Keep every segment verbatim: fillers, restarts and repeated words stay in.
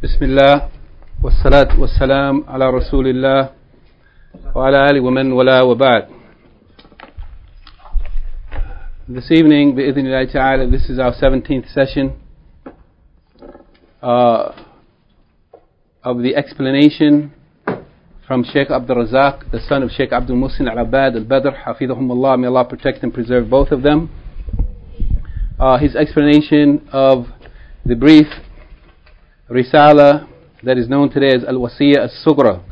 بسم الله والصلاة والسلام على رسول الله وعلى آله ومن ولا وبعد. This evening, بإذن الله تعالى, this is our seventeenth session uh, of the explanation from Sheikh Abdul Razak, the son of Sheikh Abdul Muhsin Al-Abbad Al-Badr, Hafidhahum Allah, may Allah protect and preserve both of them. Uh, his explanation of the brief Risala that is known today as Al-Wasiyya As-Sughra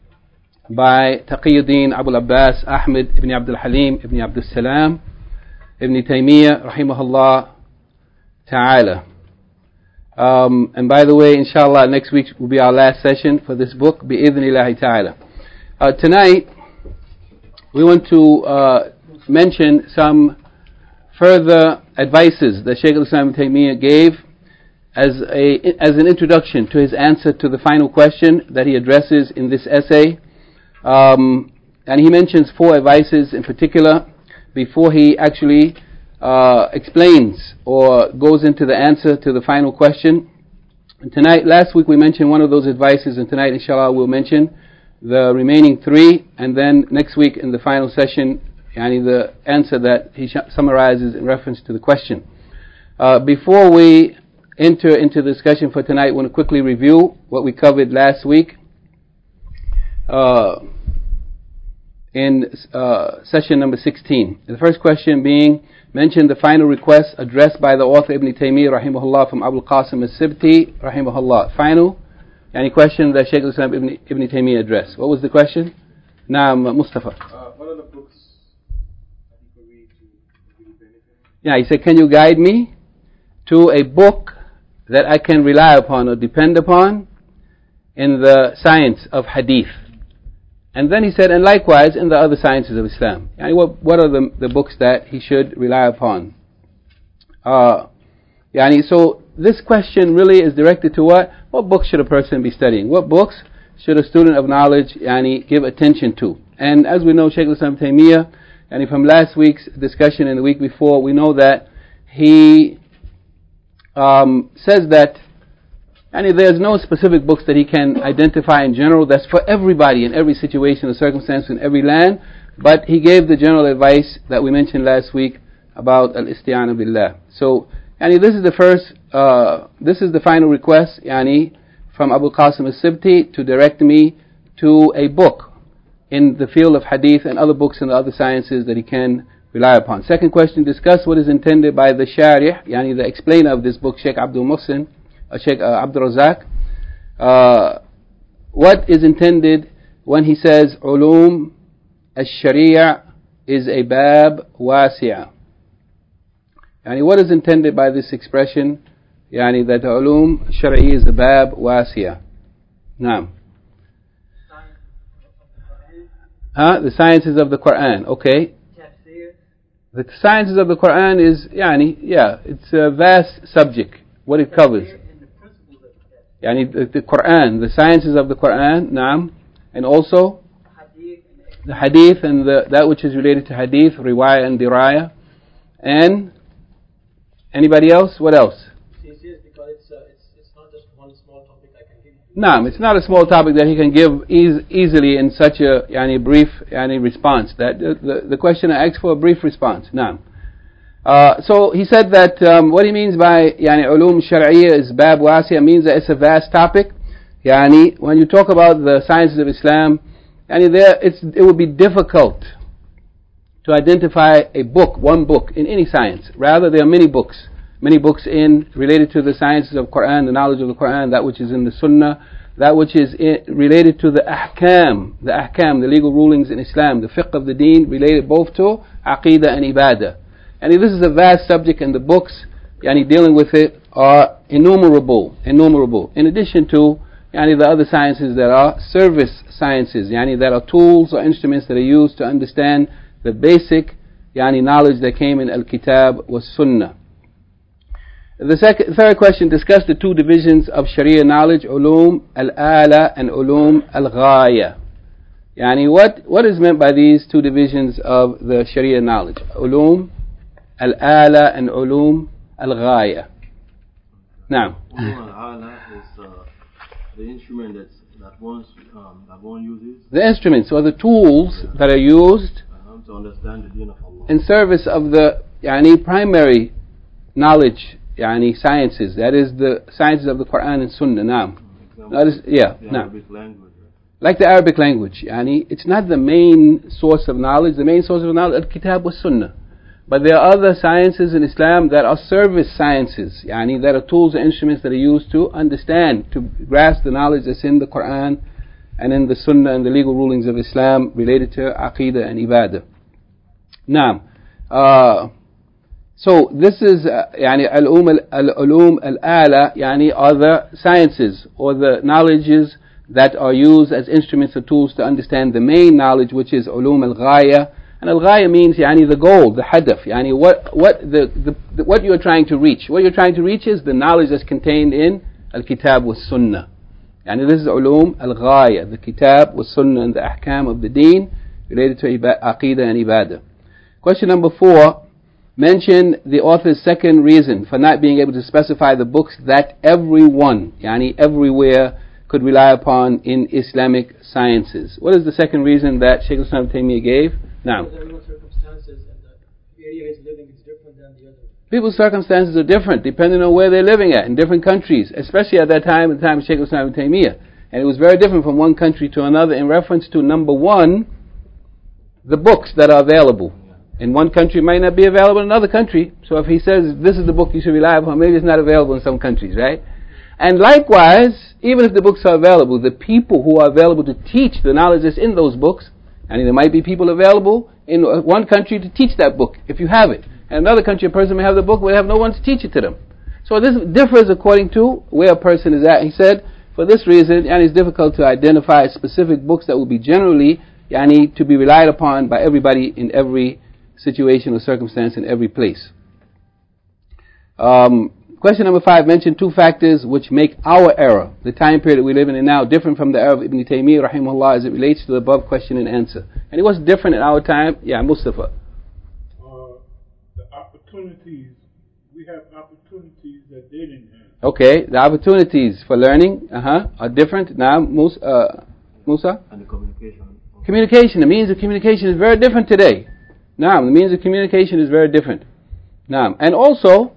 by Taqiyuddin Abu Abbas Ahmed ibn Abdul Halim ibn Abdul Salam ibn Taymiyyah rahimahullah ta'ala. Um, and by the way, inshallah, next week will be our last session for this book, bi'idhnillahi ta'ala. Uh, tonight, we want to uh, mention some further advices that Shaykh al-Islam ibn Taymiyyah gave as a as an introduction to his answer to the final question that he addresses in this essay. Um, and he mentions four advices in particular before he actually uh, explains or goes into the answer to the final question. And tonight, last week we mentioned one of those advices, and tonight inshallah we'll mention the remaining three, and then next week in the final session, yani the answer that he sh- summarizes in reference to the question. Uh, before we enter into the discussion for tonight, I want to quickly review what we covered last week uh, in uh, session number sixteen. The first question being mentioned the final request addressed by the author Ibn Taymiyyah rahimahullah from Abu al-Qasim al-Sibti rahimahullah. Final any question that Shaykh al-Islam Ibn, Ibn Taymiyyah addressed. What was the question? Naam, Mustafa. Uh, what are the books that you could read to really benefit? Yeah, he said, can you guide me to a book that I can rely upon or depend upon in the science of hadith? And then he said, and likewise in the other sciences of Islam. Yani what, what are the, the books that he should rely upon? Uh, yani, so this question really is directed to what? What books should a person be studying? What books should a student of knowledge yani, give attention to? And as we know, Shaykh al-Islam Taymiyyah, and from last week's discussion and the week before, we know that he Um, says that and there's no specific books that he can identify in general that's for everybody in every situation or circumstance in every land, but he gave the general advice that we mentioned last week about al-isti'ana billah. So yani this is the first uh, this is the final request yani from Abu Qasim al-Sibti to direct me to a book in the field of hadith and other books in the other sciences that he can rely upon. Second question, discuss what is intended by the Sharih, yani the explainer of this book, Sheikh Abdul Muhsin, uh, Sheikh uh, Abdul Razak. Uh, what is intended when he says, Ulum al-Sharia is a bab wasi'a? Yani what is intended by this expression? Yani that Ulum al-Sharia is a bab wasi'a. Naam. Huh? The sciences of the Quran. Okay. The sciences of the Quran is, yani, yeah, it's a vast subject, what it covers. Yani, the, the Quran, the sciences of the Quran, naam, and also the hadith and the, that which is related to hadith, riwayah and dirayah. And anybody else? What else? Naam, it's not a small topic that he can give eas- easily in such a yani, brief yani, response. That uh, the, the questioner asks for a brief response. Naam. Uh, so he said that um, what he means by yani, ulum shar'iyya is bab wasi'a means that it's a vast topic. Yani, when you talk about the sciences of Islam, yani, there it's, it would be difficult to identify a book, one book in any science. Rather, there are many books. Many books in related to the sciences of Quran, the knowledge of the Quran, that which is in the Sunnah, that which is in, related to the ahkam, the ahkam, the legal rulings in Islam, the fiqh of the deen, related both to aqidah and ibadah. And this is a vast subject, and the books yani, dealing with it are innumerable, innumerable. In addition to yani, the other sciences that are service sciences, yani, that are tools or instruments that are used to understand the basic yani, knowledge that came in Al-Kitab was Sunnah. The second, third question, discuss the two divisions of Sharia knowledge, ulum al-ala and ulum al-ghaya. Yani what, what is meant by these two divisions of the Sharia knowledge? Ulum al-ala and ulum al-ghaya. Now. Ulum al-ala is uh, the instrument that's, that, one, um, that one uses. The instruments or the tools yeah. that are used uh-huh, to understand the deen of Allah. In service of the yani, primary knowledge, yani, sciences. That is the sciences of the Quran and Sunnah. Naam. Mm, that is, yeah, the naam. Arabic language. Right? Like the Arabic language. Yani, it's not the main source of knowledge. The main source of knowledge is Kitab wa Sunnah. But there are other sciences in Islam that are service sciences, yani, that are tools and instruments that are used to understand, to grasp the knowledge that's in the Quran and in the Sunnah and the legal rulings of Islam related to Aqidah and Ibadah. Now, uh, so this is uh, yani, al-ulum al-ulum al-ala, yani, are the sciences or the knowledges that are used as instruments or tools to understand the main knowledge, which is ulum al-ghaya. And al-ghaya means yani, the goal, the hadaf, yani, what what the, the, the what you're trying to reach. What you're trying to reach is the knowledge that's contained in al-kitab wa sunnah. Yani, this is ulum al-ghaya, the kitab wa sunnah and the ahkam of the deen related to iba- aqidah and ibadah. Question number four, mention the author's second reason for not being able to specify the books that everyone, yani everywhere, could rely upon in Islamic sciences. What is the second reason that Shaykh al-Islam Ibn Taymiyyah gave? Now, everyone's circumstances and the area he's living is different than the other. People's circumstances are different depending on where they're living at in different countries, especially at that time, at the time of Shaykh al-Islam Ibn Taymiyyah. And it was very different from one country to another in reference to, number one, the books that are available. In one country it might not be available in another country. So if he says this is the book you should rely upon, maybe it's not available in some countries, right? And likewise, even if the books are available, the people who are available to teach the knowledge that's in those books, and there might be people available in one country to teach that book, if you have it. In another country, a person may have the book, but they have no one to teach it to them. So this differs according to where a person is at. He said, for this reason, and it's difficult to identify specific books that will be generally yani, to be relied upon by everybody in every situation or circumstance in every place. Um, question number five, mention two factors which make our era, the time period that we live in now, different from the era of Ibn Taymiyyah rahimahullah as it relates to the above question and answer. And it was different in our time. Yeah, Mustafa. Uh, the opportunities, we have opportunities that they didn't have. Okay, the opportunities for learning uh-huh, are different now. Musa, uh, Musa? And the communication. Communication, the means of communication is very different today. Now, the means of communication is very different. Now, and also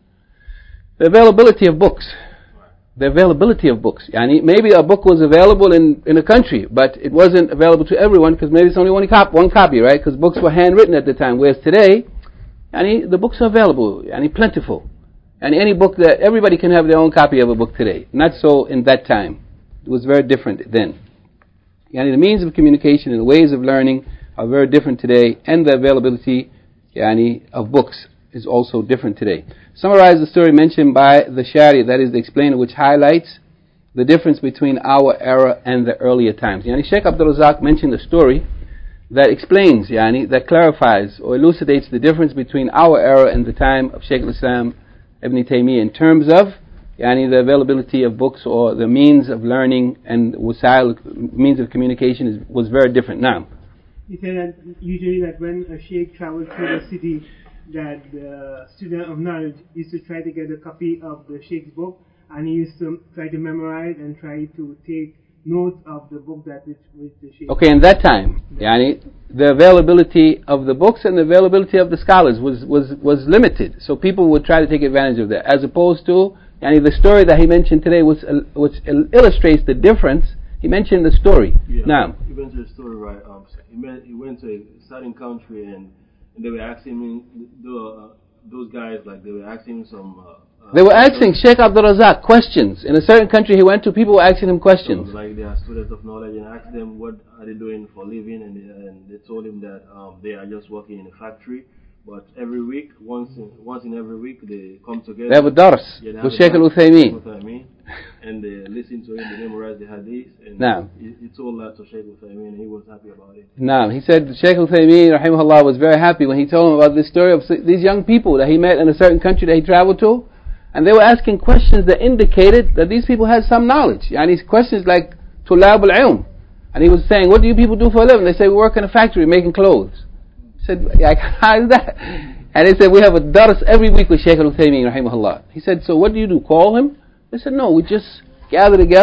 the availability of books. The availability of books. Yani, maybe a book was available in, in a country, but it wasn't available to everyone because maybe it's only one, cop- one copy, right? Because books were handwritten at the time. Whereas today, yani, the books are available, yani, plentiful. And any book that everybody can have their own copy of a book today. Not so in that time. It was very different then. Yani, the means of communication and the ways of learning are very different today, and the availability yani, of books is also different today. Summarize the story mentioned by the Shari, that is the explainer, which highlights the difference between our era and the earlier times. Yani, Shaykh Abdul Razak mentioned a story that explains, yani, that clarifies or elucidates the difference between our era and the time of Shaykh al-Islam Ibn Taymiyyah in terms of yani, the availability of books or the means of learning and wasail, means of communication is, was very different. Now, he said that usually that when a sheikh traveled through the city, that the student of knowledge used to try to get a copy of the sheikh's book, and he used to try to memorize and try to take notes of the book that which, which the sheikh. Okay, in that time, yeah. yani, the availability of the books and the availability of the scholars was, was, was limited. So people would try to take advantage of that, as opposed to yani, the story that he mentioned today, which, uh, which illustrates the difference. He mentioned the story. Yeah, now, he went to the story, right? Um, he, met, he went to a certain country, and, and they were asking him, the, uh, those guys, like they were asking some. Uh, uh, they were asking Shaykh Abdul Razak questions. In a certain country he went to, people were asking him questions. So, like they are students of knowledge, and asked them what are they doing for a living, and they, and they told him that um, they are just working in a factory. But every week, once in, once in every week, they come together. They have a dars yeah, with Shaykh al-Uthaymeen. And they listen to him, they memorize the hadith. And now, he, he told that to Shaykh al-Uthaymeen, and he was happy about it. Now, he said Shaykh al-Uthaymeen, rahimahullah, was very happy when he told him about this story of these young people that he met in a certain country that he traveled to. And they were asking questions that indicated that these people had some knowledge. And these questions like, tulab al-ilm. And he was saying, what do you people do for a living? They say, we work in a factory making clothes. He said, yeah, how is that? And they said, we have a dars every week with Shaykh al-Uthaymeen, rahimahullah. He said, so what do you do, call him? They said, no, we just gather together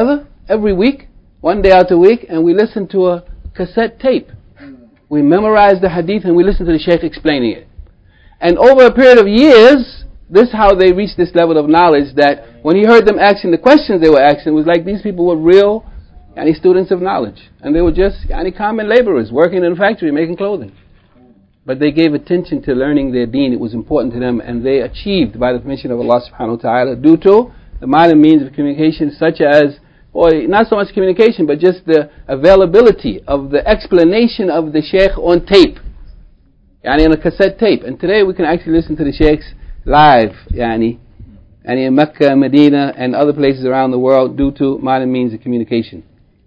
every week, one day out a week, and we listen to a cassette tape. We memorize the hadith and we listen to the shaykh explaining it. And over a period of years, this is how they reached this level of knowledge, that when he heard them asking the questions they were asking, it was like these people were real yani, students of knowledge. And they were just yani, common laborers working in a factory making clothing. But they gave attention to learning their deen. It was important to them, and they achieved, by the permission of Allah subhanahu wa ta'ala, due to the modern means of communication such as, or not so much communication, but just the availability of the explanation of the shaykh on tape, yani on a cassette tape. And today we can actually listen to the shaykhs live, yani, and in Mecca, Medina, and other places around the world due to modern means of communication.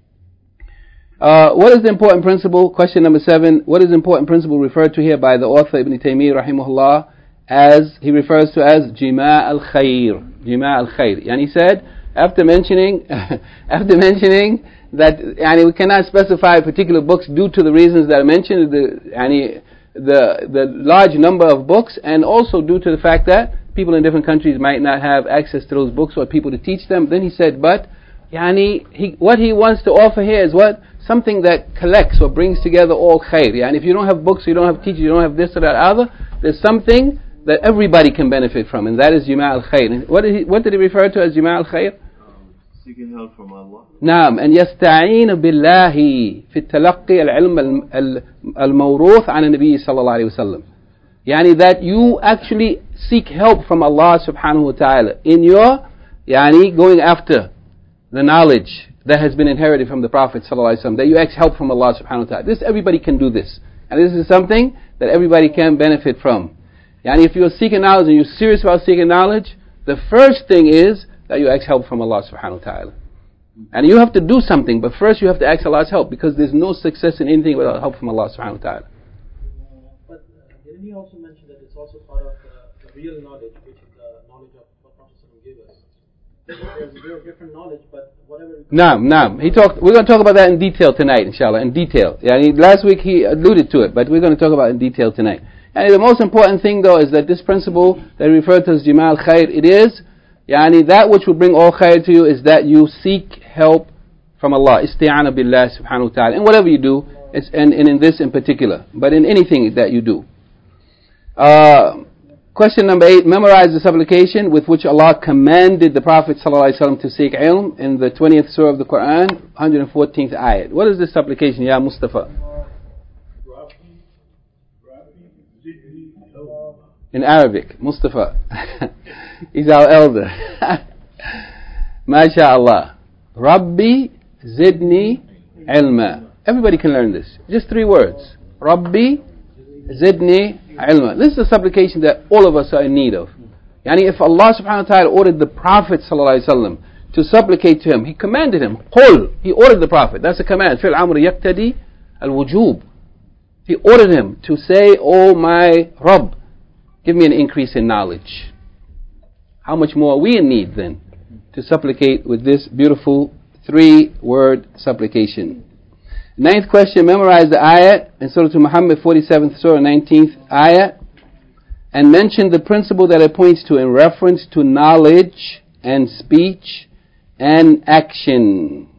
Uh, what is the important principle? Question number seven. What is the important principle referred to here by the author Ibn Taymiyyah rahimahullah, as he refers to as Jima' al-Khair. Jima' al-Khair. And he said, after mentioning, after mentioning that yani, we cannot specify particular books due to the reasons that I mentioned, the, yani, the, the large number of books, and also due to the fact that people in different countries might not have access to those books or people to teach them. Then he said, but yani, he, what he wants to offer here is what? Something that collects or brings together all khair. Yani, if you don't have books, you don't have teachers, you don't have this or that other, there's something that everybody can benefit from, and that is Jima' al-Khair. What did he, what did he refer to as Jima' al-Khair? Um, seeking help from Allah. نعم أن يستعين بالله في التلقي العلم الموروث عن النبي صلى الله عليه وسلم. يعني that you actually seek help from Allah subhanahu wa ta'ala in your يعني going after the knowledge that has been inherited from the Prophet sallallahu alaihi wasallam, that you ask help from Allah subhanahu wa ta'ala. This, everybody can do this, and this is something that everybody can benefit from. Yani if you're seeking knowledge and you're serious about seeking knowledge, the first thing is that you ask help from Allah subhanahu wa ta'ala. And you have to do something, but first you have to ask Allah's help, because there's no success in anything without help from Allah subhanahu wa ta'ala. But uh, didn't he also mention that it's also part of uh, the real knowledge, which is the knowledge of what Prophet gave us? There's very different knowledge, but whatever... Naam, naam. He talked, we're going to talk about that in detail tonight, inshallah, in detail. Yani last week he alluded to it, but we're going to talk about it in detail tonight. And the most important thing though is that this principle that we refer to as Jima' al-Khair, it is, yani that which will bring all khair to you is that you seek help from Allah. Isti'ana billah subhanahu wa ta'ala. And whatever you do, it's, and, and in this in particular, but in anything that you do. Uh, question number eight, memorize the supplication with which Allah commanded the Prophet sallallahu alaihi wasallam to seek ilm in the twentieth surah of the Quran, one hundred fourteenth ayat. What is this supplication, Ya Mustafa? In Arabic, Mustafa. He's our elder. MashaAllah. Rabbi Zidni Ilma. Everybody can learn this. Just three words. Rabbi Zidni Ilma. This is a supplication that all of us are in need of. Yani if Allah subhanahu wa ta'ala ordered the Prophet sallallahu alaihi wasallam to supplicate to him, He commanded him. Qul. He ordered the Prophet. That's a command. Fil amr yaqtadi al-wujub. He ordered him to say, oh my Rabb, give me an increase in knowledge. How much more are we in need then to supplicate with this beautiful three-word supplication? Ninth question, memorize the ayat in Surah Muhammad, forty-seventh Surah, nineteenth ayat, and mention the principle that it points to in reference to knowledge and speech and action.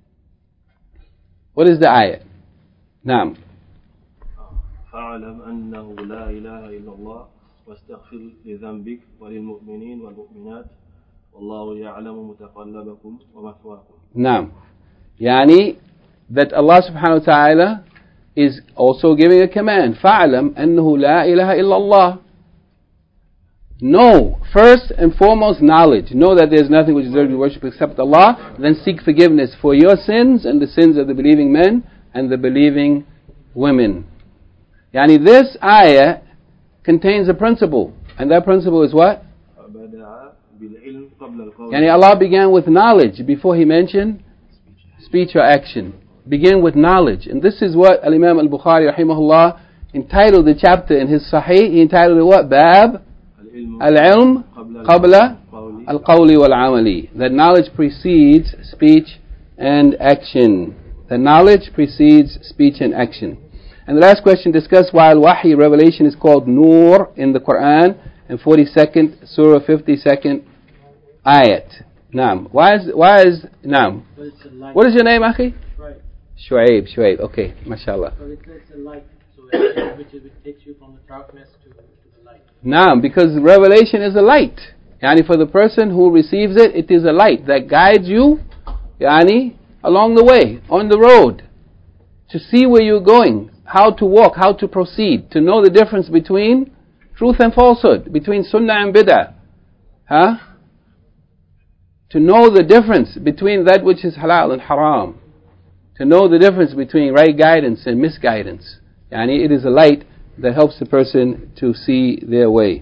What is the ayat? Naam. فاعلم أنه لا إله إلا الله واستغفر لذنبك وللمؤمنين والمؤمنات والله يعلم متقلبكم ومثواكم. نعم. يعني that Allah subhanahu wa ta'ala is also giving a command. فاعلم أنه لا إله إلا الله. Know, first and foremost, knowledge. Know that there is nothing which deserves to be worshipped except Allah. Then seek forgiveness for your sins and the sins of the believing men and the believing women. Yani this ayah contains a principle, and that principle is what? Yani Allah began with knowledge before He mentioned speech or action. Begin with knowledge, and this is what Al-Imam Al-Bukhari rahimahullah entitled the chapter in his Sahih. He entitled it what? Bab Al-Ilm Qabla Al-Qawli Wal-Amali. That knowledge precedes speech and action. That knowledge precedes speech and action. And the last question discussed why al-Wahy, revelation, is called Noor in the Quran, in forty-second Surah, fifty-second ayat. Naam. Why is, why is, Naam. But it's a light. What is your name, Akhi? Right. Shuaib, Shuaib. Okay, mashallah. So it's, it's a light, so it, which, which takes you from the darkness to, to the light. Naam, because revelation is a light. Yani for the person who receives it, it is a light that guides you, yani, along the way, on the road, to see where you're going, how to walk, how to proceed, to know the difference between truth and falsehood, between sunnah and bid'ah. Huh? To know the difference between that which is halal and haram. To know the difference between right guidance and misguidance. Yani it is a light that helps the person to see their way.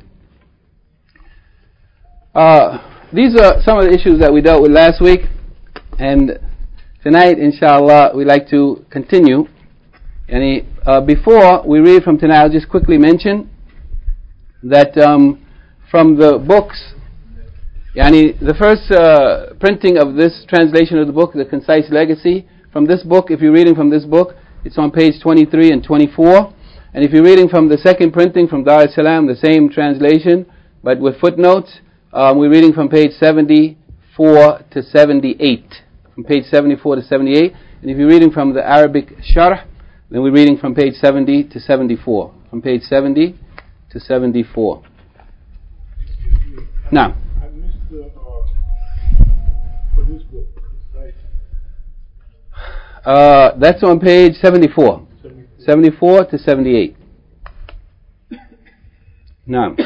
Uh, these are some of the issues that we dealt with last week, and tonight, inshallah, we'd like to continue. Yani, uh, before we read from tonight, I'll just quickly mention that um, from the books, yani, the first uh, printing of this translation of the book, The Concise Legacy, from this book, if you're reading from this book, it's on page twenty-three and twenty-four. And if you're reading from the second printing from Dar es Salaam, the same translation, but with footnotes, um, we're reading from page seventy-four to seventy-eight. From page seventy-four to seventy-eight. And if you're reading from the Arabic Sharh, then we're reading from page seventy to seventy-four. From page seventy to seventy-four. Now. I missed the, uh, for this book, concise. Uh, that's on page seventy-four. seventy-four. seventy-four to seventy-eight. Now.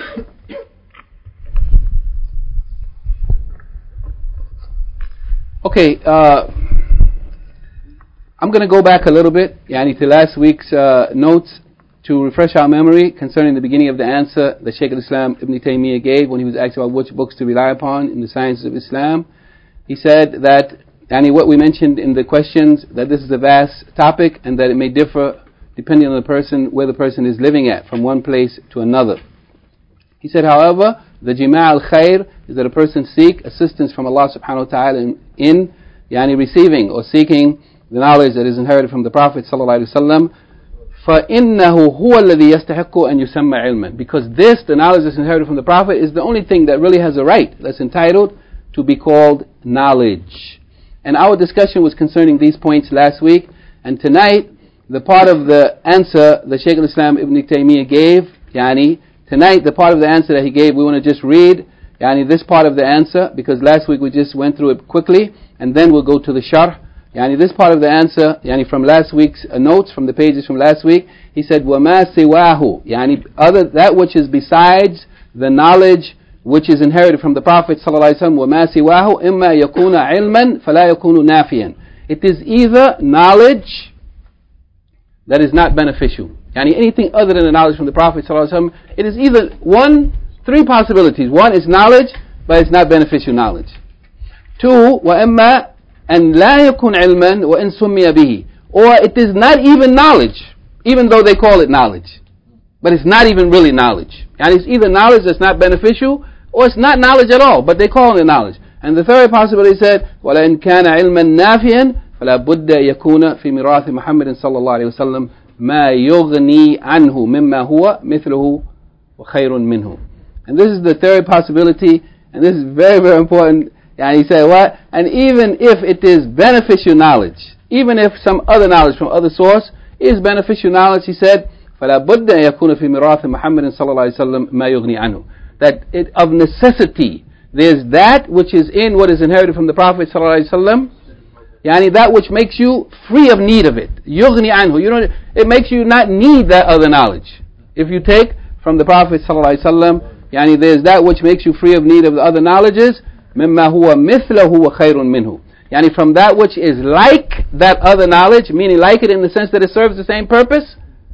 Okay, uh, I'm going to go back a little bit, yani to last week's uh, notes, to refresh our memory concerning the beginning of the answer that Shaykh al-Islam Ibn Taymiyyah gave when he was asked about which books to rely upon in the sciences of Islam. He said that, yani what we mentioned in the questions, that this is a vast topic and that it may differ depending on the person, where the person is living at, from one place to another. He said, however, the jima' al-khair is that a person seek assistance from Allah subhanahu wa ta'ala in, in yani receiving or seeking the knowledge that is inherited from the Prophet sallallahu alaihi wasallam. فَإِنَّهُ هُوَ الَّذِي يَسْتَحِقُّ أَن يُسَمَّ عِلْمًا. Because this, the knowledge that's inherited from the Prophet, is the only thing that really has a right, that's entitled to be called knowledge. And our discussion was concerning these points last week, and tonight, the part of the answer that Shaykh al-Islam Ibn Taymiyyah gave, yani, tonight, the part of the answer that he gave, we want to just read, yani, this part of the answer, because last week we just went through it quickly, and then we'll go to the sharh. Yani, this part of the answer, yani, from last week's uh, notes, from the pages from last week, he said, وَمَا سِوَاهُ, yani, other, that which is besides the knowledge which is inherited from the Prophet sallallahu alaihi wasallam, وَمَا سِوَاهُ إِمَّا يَكُونَ عِلْمًا فَلَا يَكُونُ نَافِيًا. It is either knowledge that is not beneficial. Yani anything other than the knowledge from the Prophet ﷺ, it is either one, three possibilities. One is knowledge, but it's not beneficial knowledge. Two, وَإِمَّا أَنْ لَا يَكُنْ عِلْمًا وَإِنْ سُمِّيَ بِهِ. Or it is not even knowledge, even though they call it knowledge. But it's not even really knowledge. And it's either knowledge that's not beneficial, or it's not knowledge at all, but they call it knowledge. And the third possibility said, وَلَإِنْ كَانَ عِلْمًا نَافِيًا فَلَا بُدَّ يَكُونَ فِي مِرَاثِ مُحَمَّدٍ صلى الله عليه وسلم ما يغني عنه مما هو مثله وخير منه. And this is the third possibility, and this is very, very important. And he said, what? And even if it is beneficial knowledge, even if some other knowledge from other source is beneficial knowledge, he said, فَلَا بُدَّ يَكُونَ فِي مِرَاثِ مُحَمَّدٍ صلى الله عليه وسلم ما يغني عنه. That it, of necessity, there's that which is in what is inherited from the Prophet sallallahu alaihi wasallam, yani that which makes you free of need of it. يغني عنه. You don't, it makes you not need that other knowledge. If you take from the Prophet sallallahu alaihi wasallam, yani there's that which makes you free of need of the other knowledges, مما هو مثله وخير منه. Yani from that which is like that other knowledge, meaning like it in the sense that it serves the same purpose,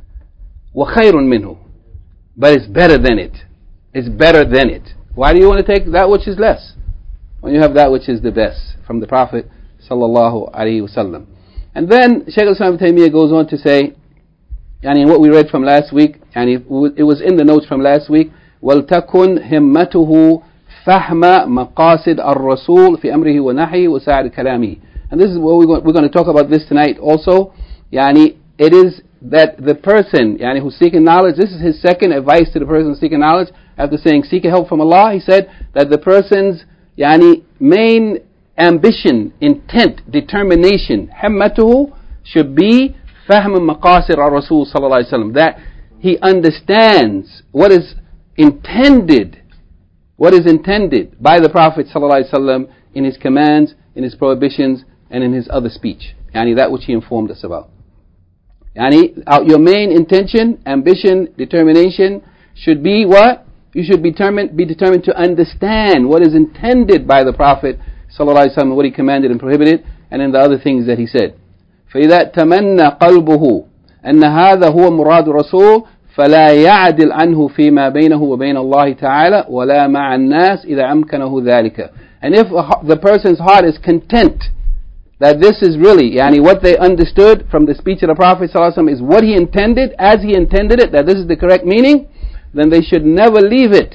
وخير منه. But it's better than it. It's better than it. Why do you want to take that which is less when you have that which is the best from the Prophet sallallahu alaihi wasallam? And then Shaykh al-Islam Ibn Taymiyyah goes on to say, yani what we read from last week, yani it was in the notes from last week, وَلْتَكُنْ هِمَّتُهُ فَحْمَ مَقَاصِدْ الرَّسُولِ فِي أَمْرِهِ وَنَحْيِهِ وَسَائِرِ كَلَامِهِ. And this is what we're going, we're going to talk about this tonight also. Yani it is that the person, yani who's seeking knowledge, this is his second advice to the person seeking knowledge, after saying seek help from Allah, he said that the person's yani main ambition, intent, determination, himmatuhu, should be fahm maqasid al-Rasul sallallahu alayhi wa sallam, that he understands what is intended, what is intended by the Prophet sallallahu alayhi wa sallam in his commands, in his prohibitions, and in his other speech. Yani that which he informed us about. Yani uh, your main intention, ambition, determination should be what? You should be determined, be determined to understand what is intended by the Prophet sallallahu alaihi wasallam, what he commanded and prohibited, and in the other things that he said. فإذا تمنى قلبه أن هذا هو مراد الرسول فلا يعدل عنه فيما بينه وبين الله تعالى ولا مع الناس إذا أمكنه ذلك. And if the person's heart is content that this is really, yani what they understood from the speech of the Prophet ﷺ is what he intended, as he intended it, that this is the correct meaning, then they should never leave it,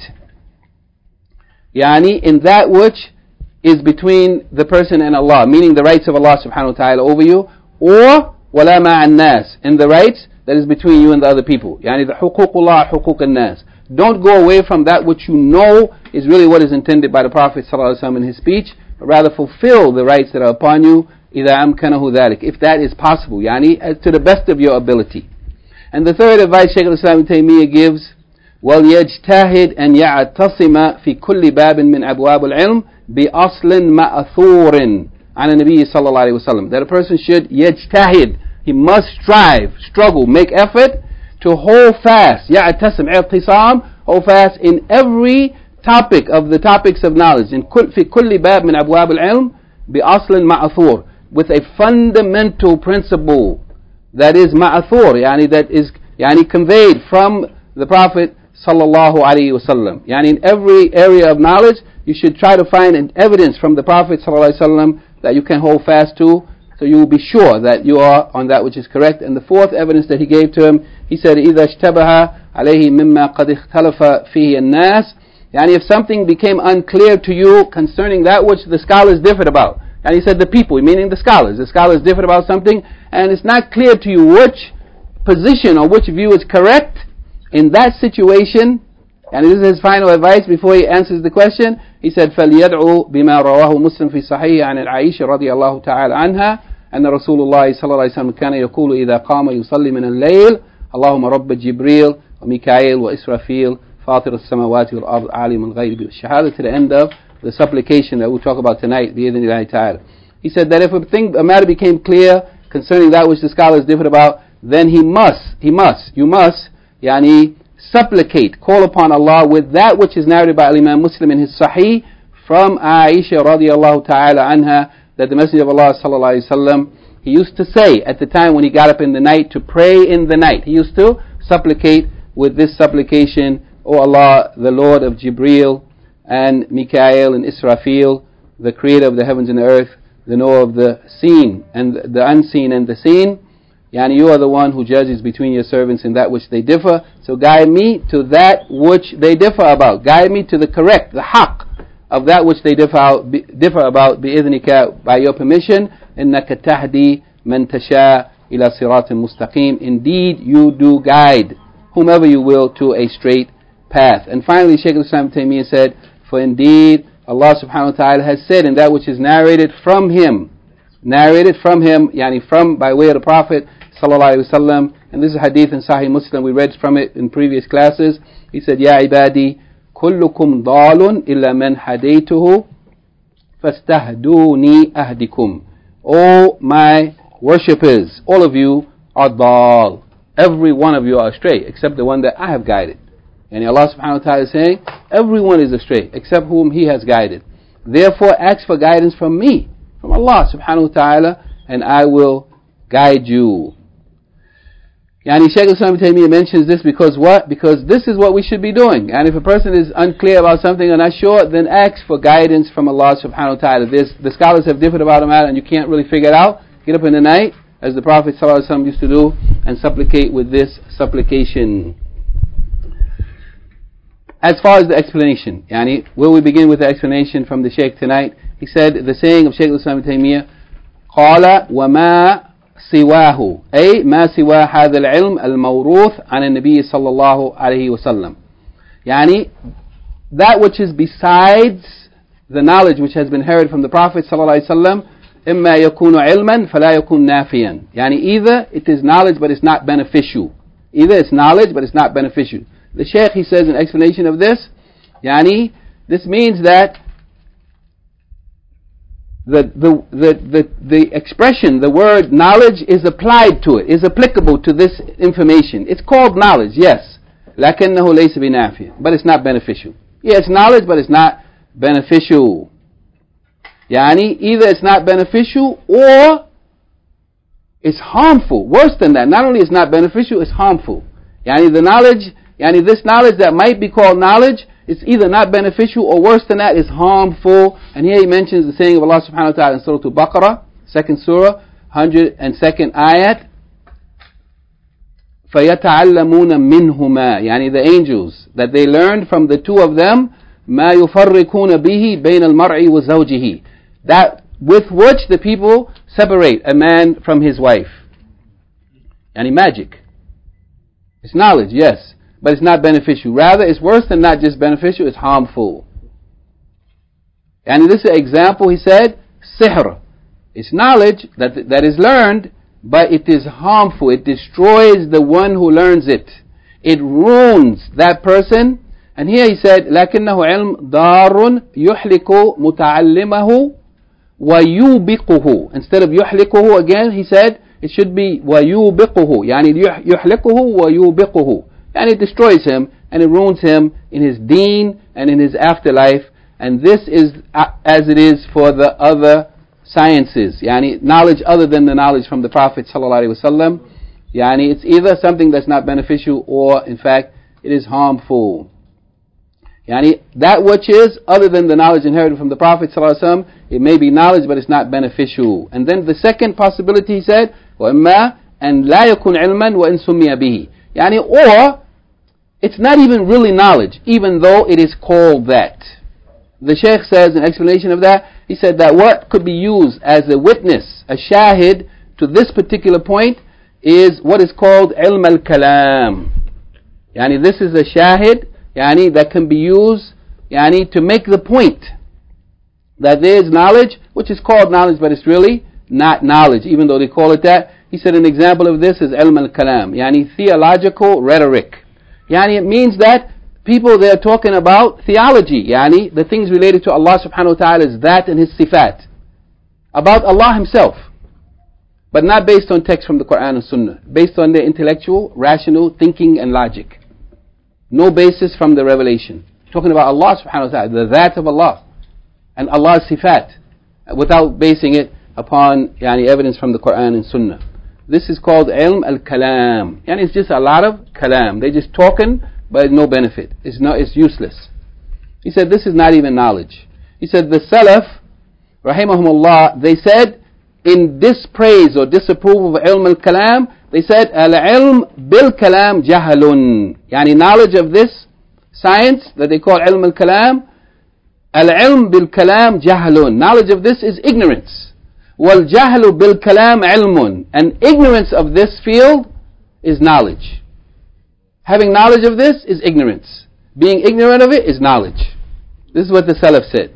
yani in that which is between the person and Allah, meaning the rights of Allah subhanahu wa ta'ala over you, or وَلَا مَعَ النَّاسِ, in the rights that is between you and the other people, yani the حُقُوقُ اللَّهِ حُقُوقُ النَّاسِ. Don't go away from that which you know is really what is intended by the Prophet ﷺ in his speech, but rather fulfill the rights that are upon you, إِذَا أَمْكَنَهُ ذَلِكَ, if that is possible, yani to the best of your ability. And the third advice Shaykh al-Islam Ibn Taymiyyah gives, وَلْيَجْتَهِدْ أَنْ يَعْتَصِمَ فِي كُلِّ بَابٍ مِنْ أَبْوَابِ الْعِلْمِ بِأَصْلٍ مَأْثُورٍ عَنَ النَّبِيِّ صلى الله عليه وسلم. That a person should يجتهد, he must strive, struggle, make effort to hold fast, يعتصم اعتصام, hold fast in every topic of the topics of knowledge, in كل في كل باب من أبواب العلم بأصل مأثور, with a fundamental principle that is ma'athur, yani that is yani conveyed from the Prophet sallallahu alaihi wasallam. Yani in every area of knowledge, you should try to find an evidence from the Prophet sallallahu alaihi wasallam that you can hold fast to, so you will be sure that you are on that which is correct. And the fourth evidence that he gave to him, he said, إِذَا اشْتَبَهَ عَلَيْهِ مِمَّا قَدْ اخْتَلَفَ فِيهِ النَّاسِ. Yani if something became unclear to you concerning that which the scholars differed about, and he said the people, meaning the scholars, the scholars differed about something, and it's not clear to you which position or which view is correct, in that situation, and this is his final advice before he answers the question, he said, فَلْيَدْعُوا بِمَا رَوَاهُ مُسْلِمْ فِي صَحِيحِ عَنِ الْعَائِشَةِ رَضِيَ اللَّهُ تَعَالَى عَنْهَا أن رسول الله صلى الله عليه وسلم كان يقول إذا قام يصلي من الليل اللهم رب جبريل وميكائيل وإسرافيل فاطر السماوات والأرض عالم الغيب والشهادة, to the end of the supplication that we'll talk about tonight, بإذن الله تعالى. He said that if a thing, a matter became clear concerning that which the scholars differed about, then he must, he must, you must, yani supplicate, call upon Allah with that which is narrated by Imam Muslim in his Sahih from Aisha radiallahu ta'ala anha, that the Messenger of Allah sallallahu alaihi wasallam, he used to say at the time when he got up in the night to pray in the night, he used to supplicate with this supplication, O Allah, the Lord of Jibreel and Mikael and Israfil, the creator of the heavens and the earth, the knower of the seen and the unseen and the seen, yani you are the one who judges between your servants in that which they differ, so guide me to that which they differ about, guide me to the correct, the haqq of that which they differ, out, be, differ about, bi'idhnika, by your permission, innaka tahdi man tasha ila siratin mustaqim, indeed you do guide whomever you will to a straight path. And finally Shaykh al-Islam Ibn Taymiyyah said, for indeed Allah subhanahu wa ta'ala has said in that which is narrated from him, narrated from him, yani from, by way of the Prophet sallallahu alaihi wasallam, and this is a hadith in Sahih Muslim, we read from it in previous classes. He said, Ya ibadi, kullukum dalun illa man hadaytuhu fastahduni ahdikum. All my worshippers, all of you are dal. Every one of you are astray, except the one that I have guided. And Allah subhanahu wa ta'ala is saying, everyone is astray, except whom He has guided. Therefore ask for guidance from me, from Allah subhanahu wa ta'ala, and I will guide you. Yani Shaykh al-Islam Ibn Taymiyyah mentions this because what? Because this is what we should be doing. And if a person is unclear about something or not sure, then ask for guidance from Allah subhanahu wa ta'ala. There's, the scholars have differed about a matter and you can't really figure it out. Get up in the night, as the Prophet sallallahu alaihi wasallam used to do, and supplicate with this supplication. As far as the explanation, yani, will we begin with the explanation from the Shaykh tonight? He said, the saying of Shaykh al-Islam Ibn Taymiyyah, قال وما سواه أي ما سوى هذا العلم الموروث عن النبي صلى الله عليه وسلم. يعني that which is besides the knowledge which has been heard from the Prophet ﷺ, إما يكون علما فلا يكون نافيا. يعني either it is knowledge but it's not beneficial. Either it's knowledge but it's not beneficial. The Shaykh, he says in explanation of this, يعني this means that the, the, the, the, the expression, the word knowledge is applied to it, is applicable to this information. It's called knowledge, yes. لكنه ليس بنافع, but it's not beneficial. Yes, knowledge, but it's not beneficial. Yani, either it's not beneficial or it's harmful. Worse than that, not only it's not beneficial, it's harmful. Yani, the knowledge, yani, this knowledge that might be called knowledge, it's either not beneficial or worse than that, it's harmful. And here he mentions the saying of Allah subhanahu wa ta'ala in Surah Al-Baqarah, second surah, one hundred second ayat. فَيَتَعَلَّمُونَ مِنْهُمَا, يعني the angels, that they learned from the two of them, مَا يُفَرِّقُونَ بِهِ بَيْنَ الْمَرْءِ وَزَوْجِهِ, that with which the people separate a man from his wife. Yani magic. It's knowledge, yes, but it's not beneficial. Rather, it's worse than not just beneficial, it's harmful. And this is an example, he said, sihr. It's knowledge that, that is learned, but it is harmful. It destroys the one who learns it. It ruins that person. And here he said, لكنه علم دار يحلق متعلمه ويوبقه. Instead of يحلقه again, he said it should be ويوبقه. يعني يحلقه ويوبقه. And it destroys him and it ruins him in his deen and in his afterlife. And this is as it is for the other sciences, yani knowledge other than the knowledge from the Prophet sallallahu alaihi wasallam. Yani it's either something that's not beneficial or in fact it is harmful. Yani that which is other than the knowledge inherited from the Prophet sallallahu alaihi wasallam, it may be knowledge but it's not beneficial. And then the second possibility, he said, وَإِمَّا أَنْ لَا يَكُنْ عِلْمًا وَإِنْ سُمِّيَ بِهِ. Yani or it's not even really knowledge, even though it is called that. The Shaykh says in explanation of that, he said that what could be used as a witness, a shahid to this particular point is what is called ilm al-kalam. Yani this is a shahid, yani that can be used, yani to make the point that there is knowledge, which is called knowledge, but it's really not knowledge, even though they call it that. He said an example of this is ilm al-kalam, yani theological rhetoric. Yani it means that people, they're talking about theology, yani the things related to Allah subhanahu wa ta'ala's that and His sifat, about Allah Himself, but not based on text from the Quran and Sunnah, based on their intellectual, rational thinking and logic. No basis from the revelation. Talking about Allah subhanahu wa ta'ala, the that of Allah, and Allah's sifat, without basing it upon yani evidence from the Quran and Sunnah. This is called ilm al-kalam. Yani it's just a lot of kalam. They're just talking, but no benefit. It's not. It's useless. He said this is not even knowledge. He said the Salaf, rahimahumullah, they said in dispraise or disapproval of ilm al-kalam, they said al-ilm bil-kalam jahalun. Yani knowledge of this science that they call ilm al-kalam, al-ilm bil-kalam jahalun. Knowledge of this is ignorance. Wal-jahlu bil-kalam ilmun. And ignorance of this field is knowledge. Having knowledge of this is ignorance. Being ignorant of it is knowledge. This is what the Salaf said.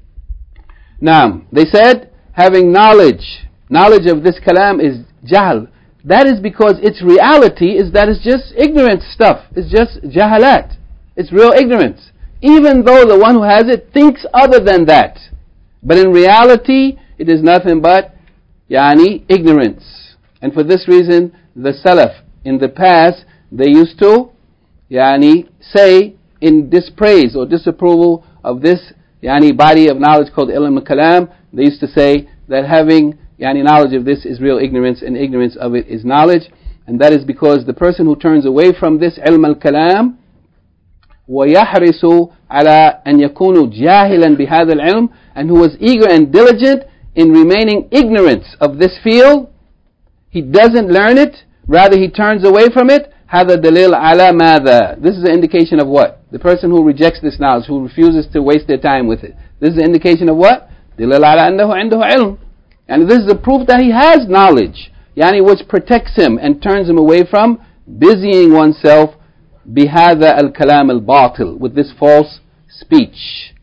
Now, they said having knowledge, knowledge of this kalam is jahl. That is because its reality is that it's just ignorant stuff. It's just jahalat. It's real ignorance. Even though the one who has it thinks other than that. But in reality, it is nothing but yani ignorance. And for this reason, the Salaf in the past, they used to yani say in dispraise or disapproval of this yani body of knowledge called ilm al-kalam, they used to say that having yani knowledge of this is real ignorance and ignorance of it is knowledge. And that is because the person who turns away from this ilm al-kalam وَيَحْرِسُ عَلَىٰ أَنْ يَكُونُ جَاهِلًا بِهَذَا الْعِلْمِ, and who was eager and diligent in remaining ignorant of this field, he doesn't learn it, rather he turns away from it. هذا دليل على ماذا? This is an indication of what? The person who rejects this knowledge, who refuses to waste their time with it. This is an indication of what? دليل على أنه عنده علم. And this is a proof that he has knowledge, yani which protects him and turns him away from busying oneself بهذا الكلام الباطل, with this false speech.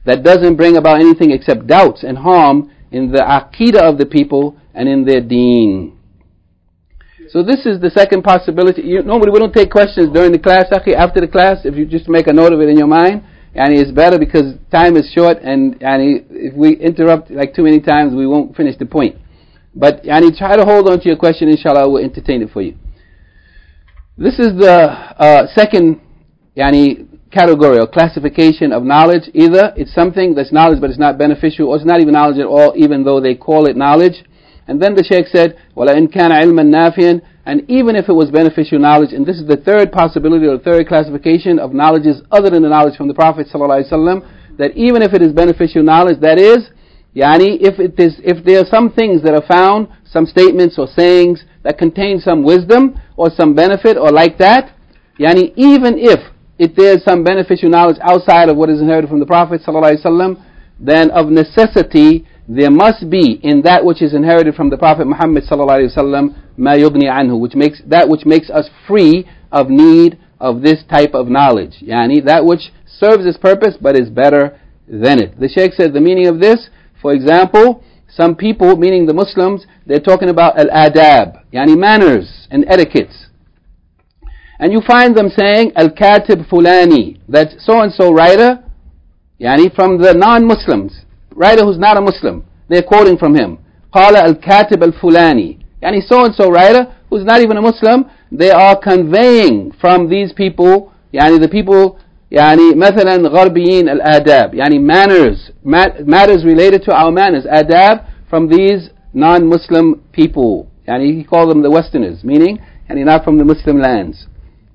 that doesn't bring about anything except doubts and harm in the aqidah of the people and in their deen. So this is the second possibility. You, normally we don't take questions during the class, akhi. After the class, if you just make a note of it in your mind, and it's better because time is short, and, and if we interrupt like too many times, we won't finish the point. But yani, try to hold on to your question, inshallah, we'll entertain it for you. This is the uh, second yani, category or classification of knowledge. Either it's something that's knowledge but it's not beneficial, or it's not even knowledge at all, even though they call it knowledge. And then the Shaykh said, وَلَإِنْ كَانَ عِلْمًا نَافِيًا, and even if it was beneficial knowledge, and this is the third possibility or third classification of knowledges other than the knowledge from the Prophet ﷺ, that even if it is beneficial knowledge, that is, yani, if it is, if there are some things that are found, some statements or sayings that contain some wisdom or some benefit or like that, yani, even if if there is some beneficial knowledge outside of what is inherited from the Prophet ﷺ, then of necessity there must be in that which is inherited from the Prophet Muhammad ﷺ ma yughni anhu, which makes that which makes us free of need of this type of knowledge, yani that which serves its purpose but is better than it. The Shaykh said the meaning of this, for example, some people, meaning the Muslims, they're talking about al-adab, yani manners and etiquettes. And you find them saying, al-katib fulani, that so-and-so writer, yani from the non-Muslims, writer who's not a Muslim, they're quoting from him. Qala al-katib al-fulani, yani so-and-so writer who's not even a Muslim, they are conveying from these people, yani the people, yani مثلا غربيين al-adab, yani manners, mat- matters related to our manners, adab, from these non-Muslim people. Yani he called them the Westerners, meaning, yani not from the Muslim lands.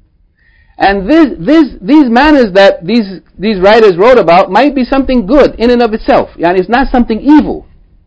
And this, this, these manners that these, these writers wrote about might be something good in and of itself. Yani it's not something evil.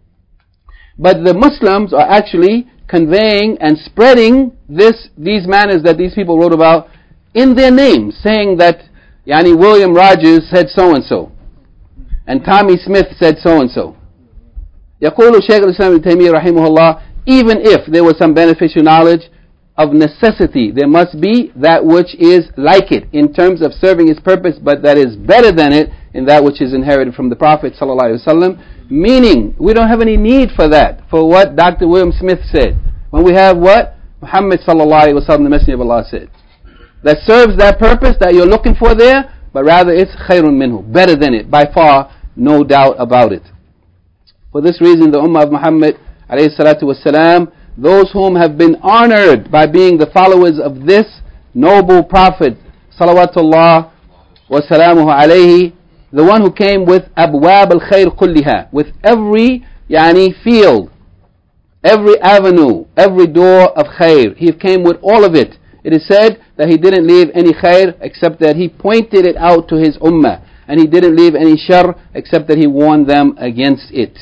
But the Muslims are actually conveying and spreading this, these manners that these people wrote about in their names, saying that yani William Rogers said so-and-so, and Tommy Smith said so-and-so. يقول الشيخ الإسلام ابن تيمية رحمه الله, even if there was some beneficial knowledge, of necessity there must be that which is like it in terms of serving its purpose, but that is better than it in that which is inherited from the Prophet ﷺ. Meaning, we don't have any need for that, for what Doctor William Smith said, when we have what Muhammad ﷺ, the Messenger of Allah, said. That serves that purpose that you're looking for there, but rather it's khayrun minhu, better than it, by far, no doubt about it. For this reason, the Ummah of Muhammad alayhi salatu wasalam, those whom have been honored by being the followers of this noble Prophet salawatullah wa salamuhu alayhi, the one who came with abwab al-khair kulliha, with every yani field, every avenue, every door of khair. He came with all of it. It is said that he didn't leave any khair except that he pointed it out to his ummah, and he didn't leave any shar except that he warned them against it.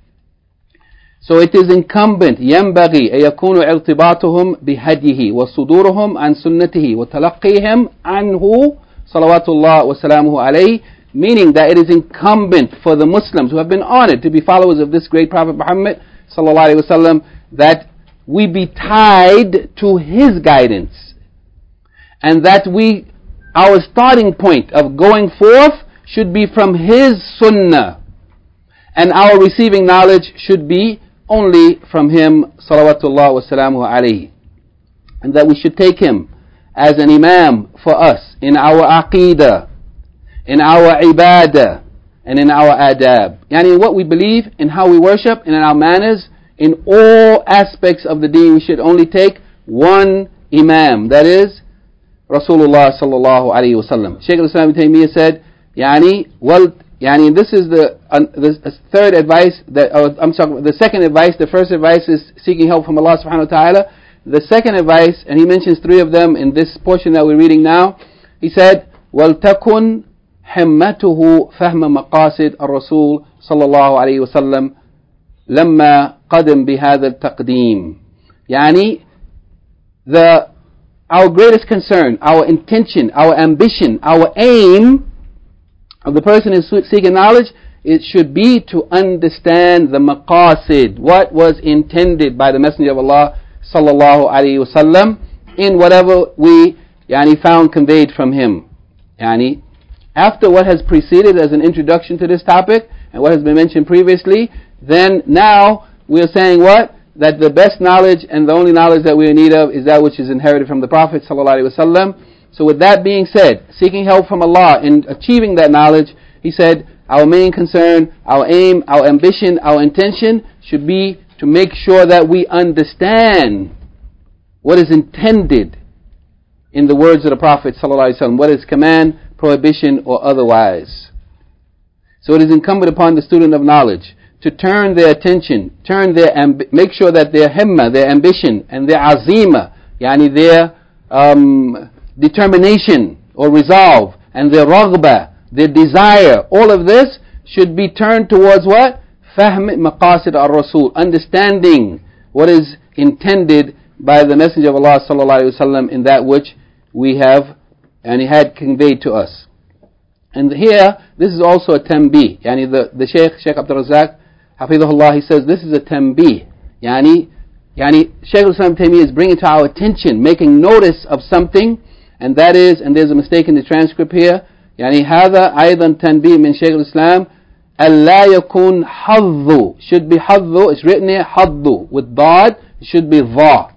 So it is incumbent ينبغي أن يكون ارتباطهم بهديه وصدورهم عن سنته وتلقيهم عنه صلوات الله وسلامه عليه, meaning that it is incumbent for the Muslims who have been honored to be followers of this great Prophet Muhammad sallallahu alaihi wasallam, that we be tied to his guidance, and that we, our starting point of going forth should be from his sunnah, and our receiving knowledge should be only from him salawatullah wa salamuhu alayhi, and that we should take him as an imam for us in our aqeedah, in our ibadah, and in our adab, yani in what we believe, in how we worship, and in our manners. In all aspects of the deen we should only take one imam, that is Rasulullah sallallahu alayhi wa sallam. Shaykh al-Islam ibn Taymiyyah said, yani well, Yani this is the, uh, the third advice, that, uh, I'm sorry, the second advice. The first advice is seeking help from Allah subhanahu wa ta'ala. The second advice, and he mentions three of them in this portion that we're reading now. He said, وَلْتَكُنْ حِمَّتُهُ فَهْمَ مَقَاصِدِ الرَّسُولِ صلى الله عليه وسلم لما قدم بهذا التقديم. Yani, the, our greatest concern, our intention, our ambition, our aim of the person who is seeking knowledge, it should be to understand the maqasid, what was intended by the Messenger of Allah sallallahu alaihi wasallam in whatever we yani found conveyed from him. Yani, after what has preceded as an introduction to this topic and what has been mentioned previously, then now we are saying what? That the best knowledge and the only knowledge that we are in need of is that which is inherited from the Prophet ﷺ. So with that being said, seeking help from Allah in achieving that knowledge, he said, our main concern, our aim, our ambition, our intention should be to make sure that we understand what is intended in the words of the Prophet ﷺ, what is command, prohibition, or otherwise. So it is incumbent upon the student of knowledge to turn their attention, turn their amb- make sure that their himma, their ambition, and their azima, yani their um, determination or resolve, and their raghba, their desire, all of this should be turned towards what? Fahm maqasid al-Rasul, understanding what is intended by the Messenger of Allah sallallahu alaihi wasallam in that which we have and he had conveyed to us. And here, this is also a tanbih. Yani the, the Shaykh, Shaykh Abdul Razak, Hafidhullah, he says this is a tanbih. Yani, yani Shaykh al-Islam Taymiyyah is bringing to our attention, making notice of something, and that is, and there's a mistake in the transcript here, يعني هذا أيضا تنبيه من شيخ الإسلام ألا يكون حظ, should be حظ, it's written here حظ with ضاد, it should be ضا,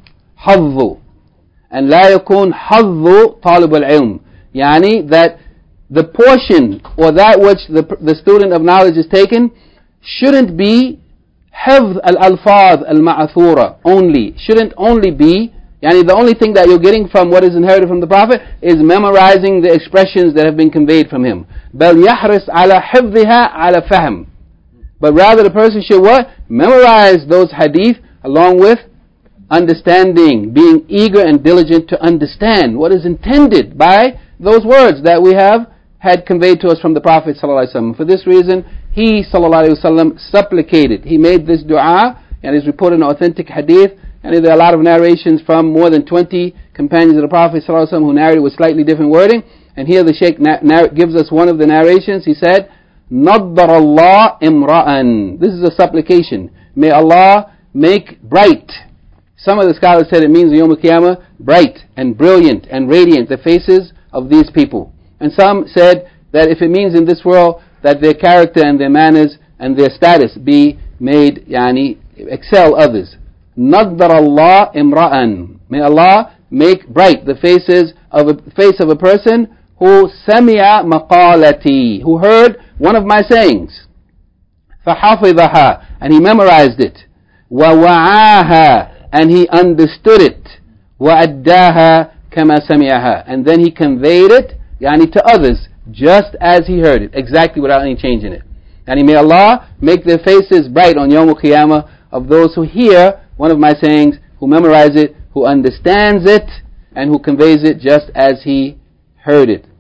حظ, and لا يكون حظ طالب العلم, يعني that the portion or that which the, the student of knowledge is taken shouldn't be حفظ الألفاظ المعثورة only, shouldn't only be, yani the only thing that you're getting from what is inherited from the Prophet is memorizing the expressions that have been conveyed from him. بل يحرص على حفظها على فهم. But rather the person should what? Memorize those hadith along with understanding, being eager and diligent to understand what is intended by those words that we have had conveyed to us from the Prophet ﷺ. For this reason, he ﷺ supplicated. He made this dua, and is reported in authentic hadith. And there are a lot of narrations from more than twenty companions of the Prophet ﷺ who narrated with slightly different wording. And here the Shaykh na- na- gives us one of the narrations. He said, نَضَّرَ اللَّهِ إِمْرَأً. This is a supplication. May Allah make bright. Some of the scholars said it means Yawm al-Qiyamah, bright and brilliant and radiant, the faces of these people. And some said that if it means in this world that their character and their manners and their status be made, yani, excel others. نَضَّرَ اللَّهِ إِمْرَأً. May Allah make bright the faces of a face of a person who سَمِعَ مَقَالَتِي, who heard one of my sayings. فَحَفِظَهَا, and he memorized it. وَوَعَاهَا, and he understood it. وَأَدَّاهَا كَمَا سَمِعَهَا, and then he conveyed it, yani to others, just as he heard it, exactly without any change in it. And may Allah make their faces bright on Yawm al-Qiyamah of those who hear one of my sayings, who memorize it, who understands it, and who conveys it just as he heard it.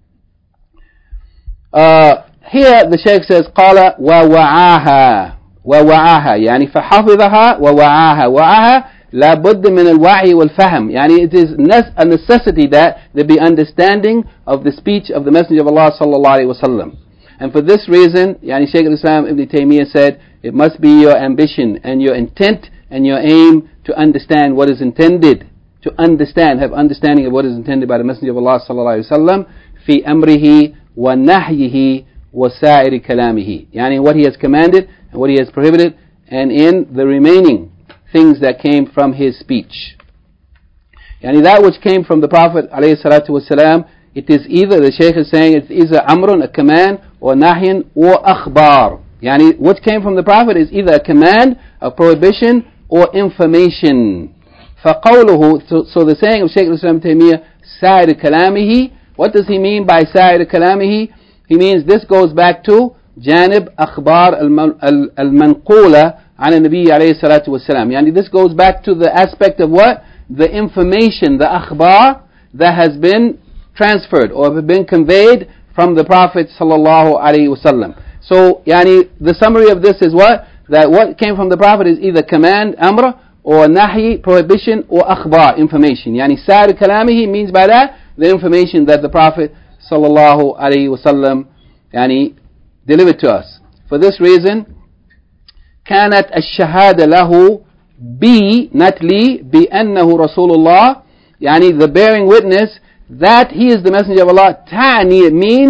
Uh, here the Shaykh says, قال ووعاها ووعاها, يعني فحفظها ووعاها. وعاها لا بد من الوعي والفهم. يعني it is a necessity that there be understanding of the speech of the Messenger of Allah sallallahu alaihi wasallam. And for this reason, يعني Shaykh al-Islam Ibn Taymiyyah said, it must be your ambition and your intent and your aim to understand what is intended, to understand, have understanding of what is intended by the Messenger of Allah sallallahu alaihi wasallam, fi amrihi wa nahyihi wa sa'iri kalamihi, yani what he has commanded and what he has prohibited, and in the remaining things that came from his speech. Yani that which came from the Prophet alayhi salatu wasalam, it is either, the Shaykh is saying, it's either amrun, a command, or nahyan, or akhbar. Yani what came from the Prophet is either a command, a prohibition, or information. فَقَوْلُهُ, so, so the saying of Shaykh al-Islam Taymiyyah, سَائِرِ كَلَامِهِ, what does he mean by سَائِرِ كَلَامِهِ? He means this goes back to جانب أخبار المنقولة عن النبي عليه الصلاة والسلام. يعني this goes back to the aspect of what? The information, the akhbar that has been transferred or been conveyed from the Prophet sallallahu alaihi wasallam. So, yani the summary of this is what? That what came from the Prophet is either command, amr, or nahi, prohibition, or akhbar, information. Yani sa'ir kalamihi means by that the information that the Prophet sallallahu alaihi wasallam yani delivered to us. For this reason, كانت الشهادة له بي, not لي, بأنه رسول الله, yani the bearing witness that he is the Messenger of Allah, تعني, it means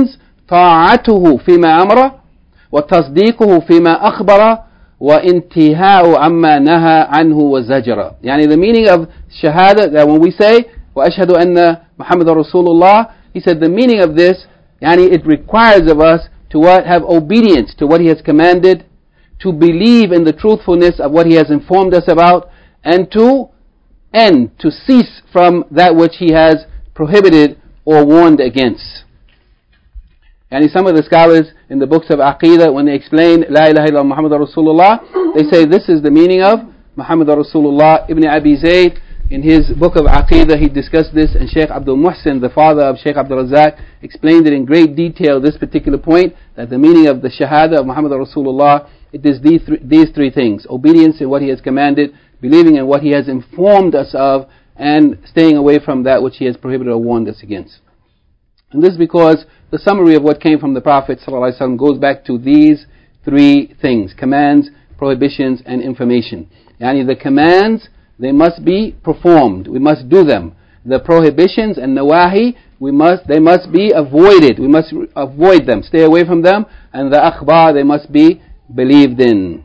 طاعته فيما أمر وتصديقه فيما أخبر وانتهاء عما نهى عنه وزجر. يعني the meaning of shahada, that when we say وأشهد أن محمد رسول الله, he said the meaning of this, yani it requires of us to what? Have obedience to what he has commanded, to believe in the truthfulness of what he has informed us about, and to end, to cease from that which he has prohibited or warned against. And some of the scholars in the books of Aqidah, when they explain La ilaha illallah Muhammad Rasulullah, they say this is the meaning of Muhammad Rasulullah. Ibn Abi Zayd, in his book of Aqidah, he discussed this, and Shaykh Abdul Muhsin, the father of Shaykh Abdul Razak, explained it in great detail, this particular point, that the meaning of the Shahada of Muhammad Rasulullah, it is these three, these three things: obedience in what he has commanded, believing in what he has informed us of, and staying away from that which he has prohibited or warned us against. And this is because the summary of what came from the Prophet ﷺ goes back to these three things: commands, prohibitions, and information. Yani the commands, they must be performed, we must do them. The prohibitions and nawahi, we must, they must be avoided, we must avoid them, stay away from them. And the akhbar, they must be believed in.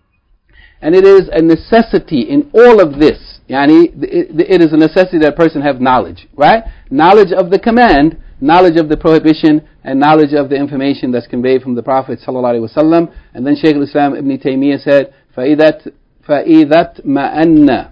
And it is a necessity in all of this, yani it, it is a necessity that a person have knowledge, right? Knowledge of the command, knowledge of the prohibition, and knowledge of the information that's conveyed from the Prophet ﷺ. And then Shaykh al-Islam Ibn Taymiyyah said, فَإِذَا فَإِذَا مَأَنَّ,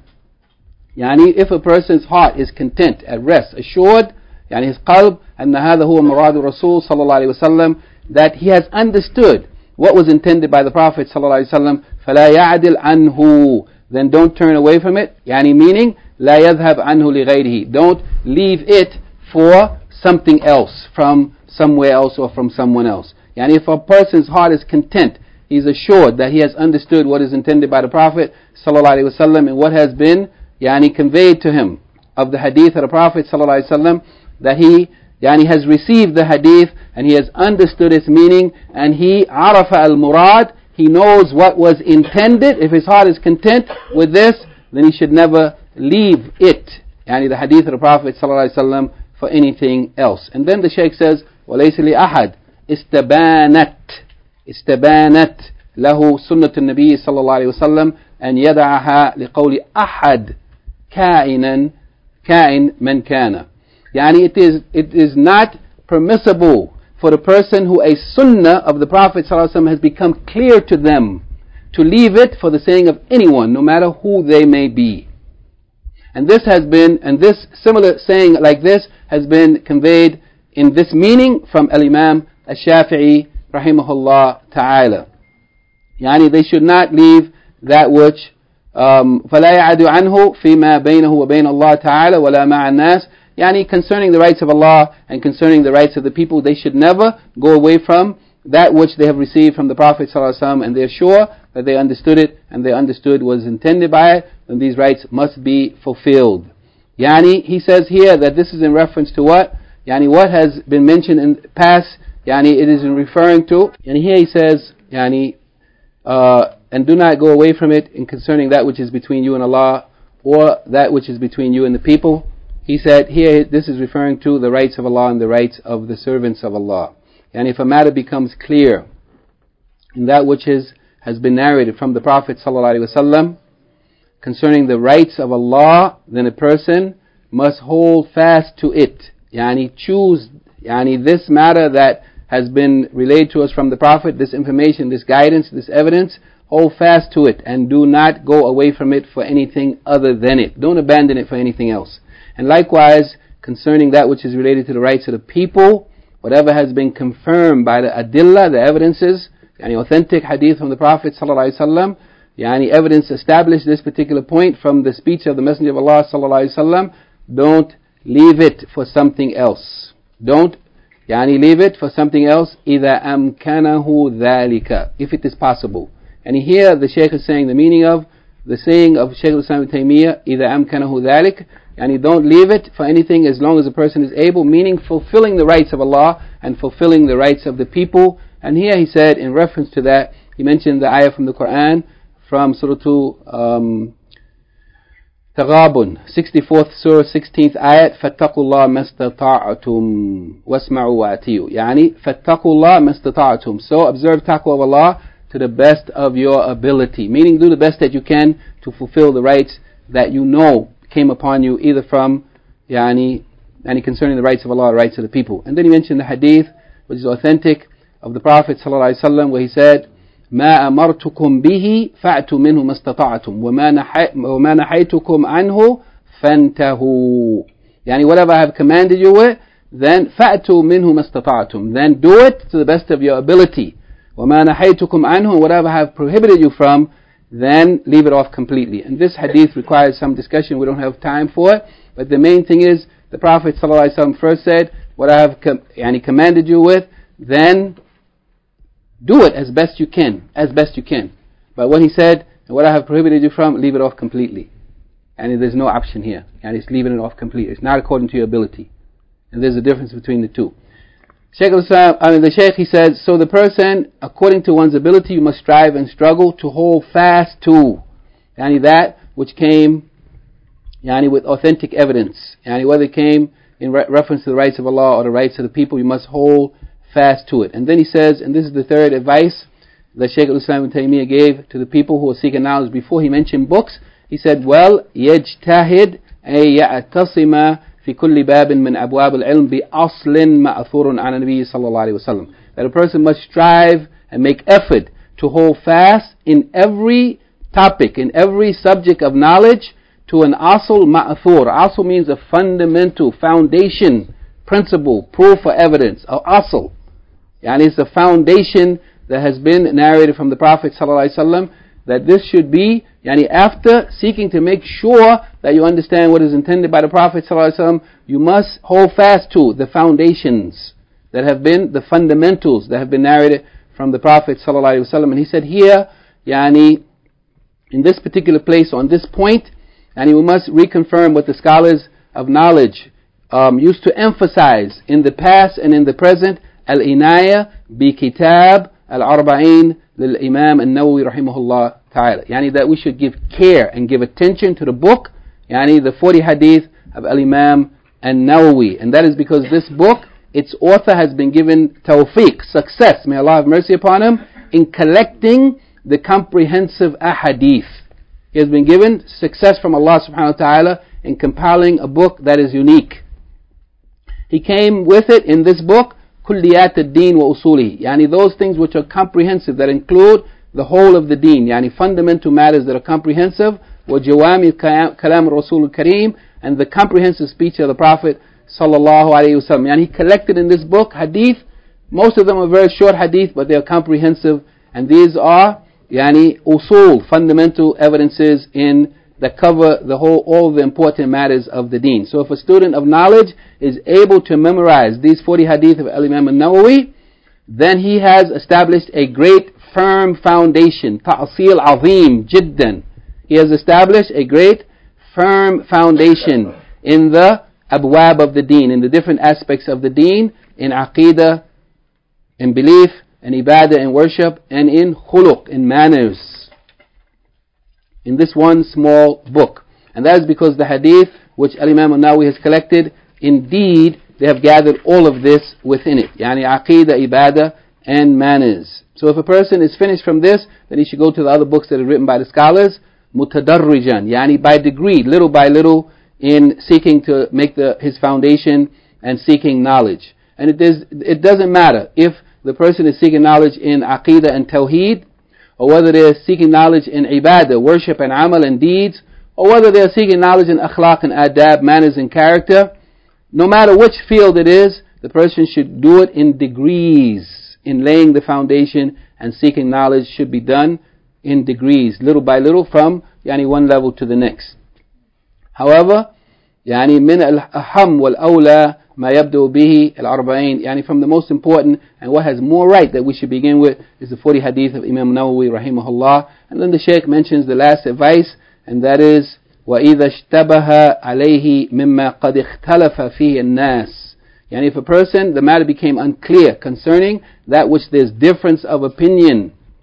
yani if a person's heart is content, at rest, assured, yani his qalb, أَنَّ هَذَا هُوَ مُرَادُ الرَّسُولِ صلى الله عليه وسلم, that he has understood what was intended by the Prophet ﷺ, فَلَا يَعْدِلْ عَنْهُ, then don't turn away from it, yani meaning, لَا يَذْهَبْ عَنْهُ لِغَيْرِهِ, don't leave it for something else, from somewhere else or from someone else. Yani if a person's heart is content, he's assured that he has understood what is intended by the Prophet ﷺ and what has been yani conveyed to him of the hadith of the Prophet ﷺ, that he yani has received the hadith and he has understood its meaning, and he arafa al-murad, he knows what was intended. If his heart is content with this, then he should never leave it, yani the hadith of the Prophet ﷺ, for anything else. And then the Shaykh says, وَلَيْسَ لِأَحَدٍ إِسْتَبَانَتْ إِسْتَبَانَتْ لَهُ سُنَّةُ النَّبِيِّ صلى الله عليه وسلم أن يدعها لقول أحد كائنا كائن من كان. Yani it is, it is not permissible for the person who a sunnah of the Prophet ﷺ has become clear to them, to leave it for the saying of anyone, no matter who they may be. And this has been, and this similar saying like this has been conveyed in this meaning from Al-Imam Al-Shafi'i rahimahullah ta'ala. Yani they should not leave that which um, فَلَا يَعَدُ عَنْهُ فِي مَا بَيْنَهُ وَبَيْنَ اللَّهِ تَعَالَى وَلَا مَعَ النَّاسِ. Yani concerning the rights of Allah and concerning the rights of the people, they should never go away from that which they have received from the Prophet ﷺ, and they are sure that they understood it and they understood what was intended by it, then these rights must be fulfilled. Yani he says here that this is in reference to what? Yani what has been mentioned in the past, yani it is in referring to, and here he says, yani uh, and do not go away from it in concerning that which is between you and Allah, or that which is between you and the people. He said here, this is referring to the rights of Allah and the rights of the servants of Allah. And if a matter becomes clear in that which is, has been narrated from the Prophet ﷺ concerning the rights of Allah, then a person must hold fast to it. Yani choose, yani this matter that has been relayed to us from the Prophet, this information, this guidance, this evidence, hold fast to it and do not go away from it for anything other than it. Don't abandon it for anything else. And likewise, concerning that which is related to the rights of the people, whatever has been confirmed by the adillah, the evidences, yani authentic hadith from the Prophet ﷺ, yani evidence established this particular point from the speech of the Messenger of Allah ﷺ, don't leave it for something else. Don't yani leave it for something else, إِذَا أَمْكَنَهُ ذَلِكَ, if it is possible. And here the Shaykh is saying the meaning of the saying of Shaykh al-Islam Ibn Taymiyyah, إِذَا أَمْكَنَهُ ذَلِكَ, and don't leave it for anything as long as a person is able, meaning fulfilling the rights of Allah and fulfilling the rights of the people. And here he said, in reference to that, he mentioned the ayah from the Quran, from Surah um, Taghabun, sixty-fourth surah, sixteenth ayat. فَاتَّقُوا اللَّهَ مَا اسْتَطَعْتُمْ وَاسْمَعُوا وَأَطِيعُوا. Yani, فَاتَّقُوا اللَّهَ مَا اسْتَطَعْتُمْ. So observe taqwa of Allah to the best of your ability. Meaning, do the best that you can to fulfill the rights that you know came upon you, either from, yani, yani concerning the rights of Allah, the rights of the people. And then he mentioned the hadith, which is authentic, of the Prophet ﷺ, where he said, ما أمرتكم به فأتوا منه ما استطعتم وما نحيتكم عنه فانتهوا. Yani, whatever I have commanded you with, then فأتوا منه ما استطعتم. Then do it to the best of your ability. وما نحيتكم عنه, whatever I have prohibited you from, then leave it off completely. And this hadith requires some discussion. We don't have time for it. But the main thing is, the Prophet ﷺ first said, what I have com- yani commanded you with, then do it as best you can, as best you can. But when he said, what I have prohibited you from, leave it off completely. And there's no option here. And it's leaving it off completely. It's not according to your ability. And there's a difference between the two. Shaykh al-Islam, I mean the Shaykh, he says, so the person, according to one's ability, you must strive and struggle to hold fast to, yani that which came, yani with authentic evidence. Yani whether it came in re- reference to the rights of Allah or the rights of the people, you must hold fast to it. And then he says, and this is the third advice that Shaykh al-Islam ibn Taymiyyah gave to the people who are seeking knowledge before he mentioned books. He said, well, يجتهد أي يعتصم في كل باب من أبواب العلم بأصل مأثور عن النبي صلى الله عليه وسلم. That a person must strive and make effort to hold fast in every topic, in every subject of knowledge, to an asl ma'thur. Asl means a fundamental, foundation, principle, proof or evidence, or asl. Yani it's a foundation that has been narrated from the Prophet ﷺ, that this should be, yani after seeking to make sure that you understand what is intended by the Prophet ﷺ, you must hold fast to the foundations that have been, the fundamentals that have been narrated from the Prophet ﷺ. And he said here, yani in this particular place, on this point, and we must reconfirm what the scholars of knowledge um, used to emphasize in the past and in the present, al-inaya bi kitab al-arba'in lil-imam an-Nawawi rahimahullah ta'ala. Yani that we should give care and give attention to the book, yani the forty hadith of al-Imam an-Nawawi. And that is because this book, its author has been given tawfiq, success, may Allah have mercy upon him, in collecting the comprehensive ahadith. He has been given success from Allah subhanahu wa ta'ala in compiling a book that is unique. He came with it in this book, kulliyat ad-din wa usulihi, yani those things which are comprehensive, that include the whole of the deen, yani fundamental matters that are comprehensive, wa jawami kalam Rasul al-Kareem, and the comprehensive speech of the Prophet sallallahu alayhi wa sallam. Yani he collected in this book hadith, most of them are very short hadith, but they are comprehensive, and these are yani usul, fundamental evidences in that cover the whole, all the important matters of the deen. So if a student of knowledge is able to memorize these forty hadith of Al-Imam al-Nawawi, then he has established a great firm foundation, ta'asil azim jiddan. He has established a great firm foundation in the abwab of the deen, in the different aspects of the deen, in aqidah, in belief, in ibadah, in worship, and in khuluq, in manners, in this one small book. And that is because the hadith which Al-Imam al-Nawawi has collected, indeed they have gathered all of this within it, yani aqidah, ibadah, and manners. So if a person is finished from this, then he should go to the other books that are written by the scholars, mutadarrijan, yani by degree, little by little, in seeking to make the his foundation and seeking knowledge. And it is it doesn't matter if the person is seeking knowledge in aqidah and tawheed, or whether they are seeking knowledge in ibadah, worship and amal and deeds, or whether they are seeking knowledge in akhlaq and adab, manners and character. No matter which field it is, the person should do it in degrees. In laying the foundation and seeking knowledge should be done in degrees, little by little, from yani one level to the next. However, yani min al-aham wal-awla ma yabdu bihi al-arba'in, yani from the most important and what has more right that we should begin with is the forty hadith of Imam Nawawi rahimahullah. And then the Shaykh mentions the last advice, and that is وَإِذَا اشْتَبَهَ عَلَيْهِ مِمَّا قَدْ اخْتَلَفَ فِيهِ النَّاسِ. Yani if a person, the matter became unclear concerning that which there's difference of opinion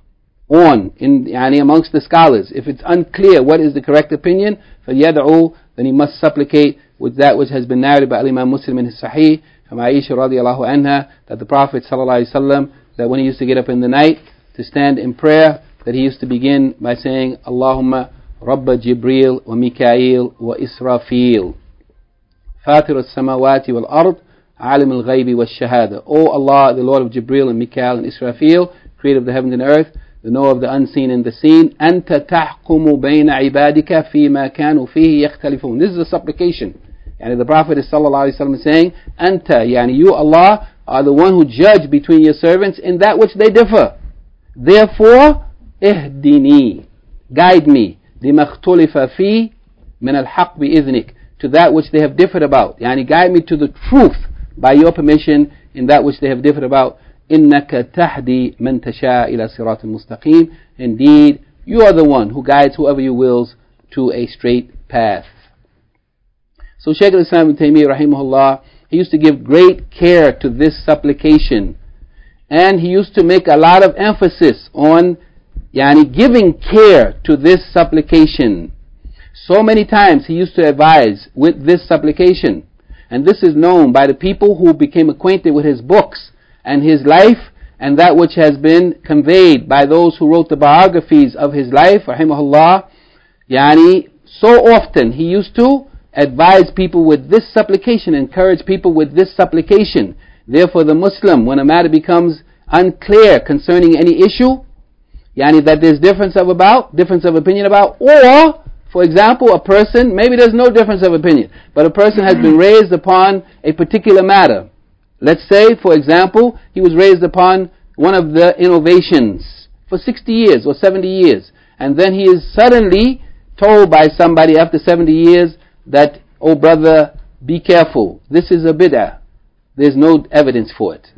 on in yani amongst the scholars. If it's unclear what is the correct opinion, فَلْيَدْعُوا, then he must supplicate with that which has been narrated by Imam Muslim in his Sahih from Aisha radiallahu anha, that the Prophet sallallahu alaihi wasallam, that when he used to get up in the night to stand in prayer, that he used to begin by saying, Allahumma Rabba Jibreel wa Mikail wa Israfil, Fatir al-samawati wal-ard, Alim al-ghaybi wal-shahada. O Allah, the Lord of Jibreel and Mikail and Israfil, creator of the heavens and earth, the knower of the unseen and the seen. Anta tahkumu bayna ibadika fima kanu fihi yakhtalifun. This is a supplication. Yani the Prophet is sallallahu alaihi wasallam saying, Anta, yani you Allah, are the one who judge between your servants in that which they differ. Therefore, ihdini, guide me, lima ikhtalifa fi min al-haq bi-idhnik, to that which they have differed about. Yani guide me to the truth by your permission in that which they have differed about. إِنَّكَ تَهْدِي مَنْ تَشَاء إِلَى صِرَاطٍ مُسْتَقِيمٍ. Indeed, you are the one who guides whoever you wills to a straight path. So Shaykh al-Islam ibn Taymiyyah rahimahullah, he used to give great care to this supplication, and he used to make a lot of emphasis on yani giving care to this supplication. So many times he used to advise with this supplication, and this is known by the people who became acquainted with his books and his life, and that which has been conveyed by those who wrote the biographies of his life, rahimahullah. Yani, so often he used to advise people with this supplication, encourage people with this supplication. Therefore the Muslim, when a matter becomes unclear concerning any issue, yani that there's difference of about, difference of opinion about, or, for example, a person, maybe there's no difference of opinion, but a person has been raised upon a particular matter. Let's say, for example, he was raised upon one of the innovations for sixty years or seventy years, and then he is suddenly told by somebody after seventy years that, oh brother, be careful, this is a bid'ah, there's no evidence for it.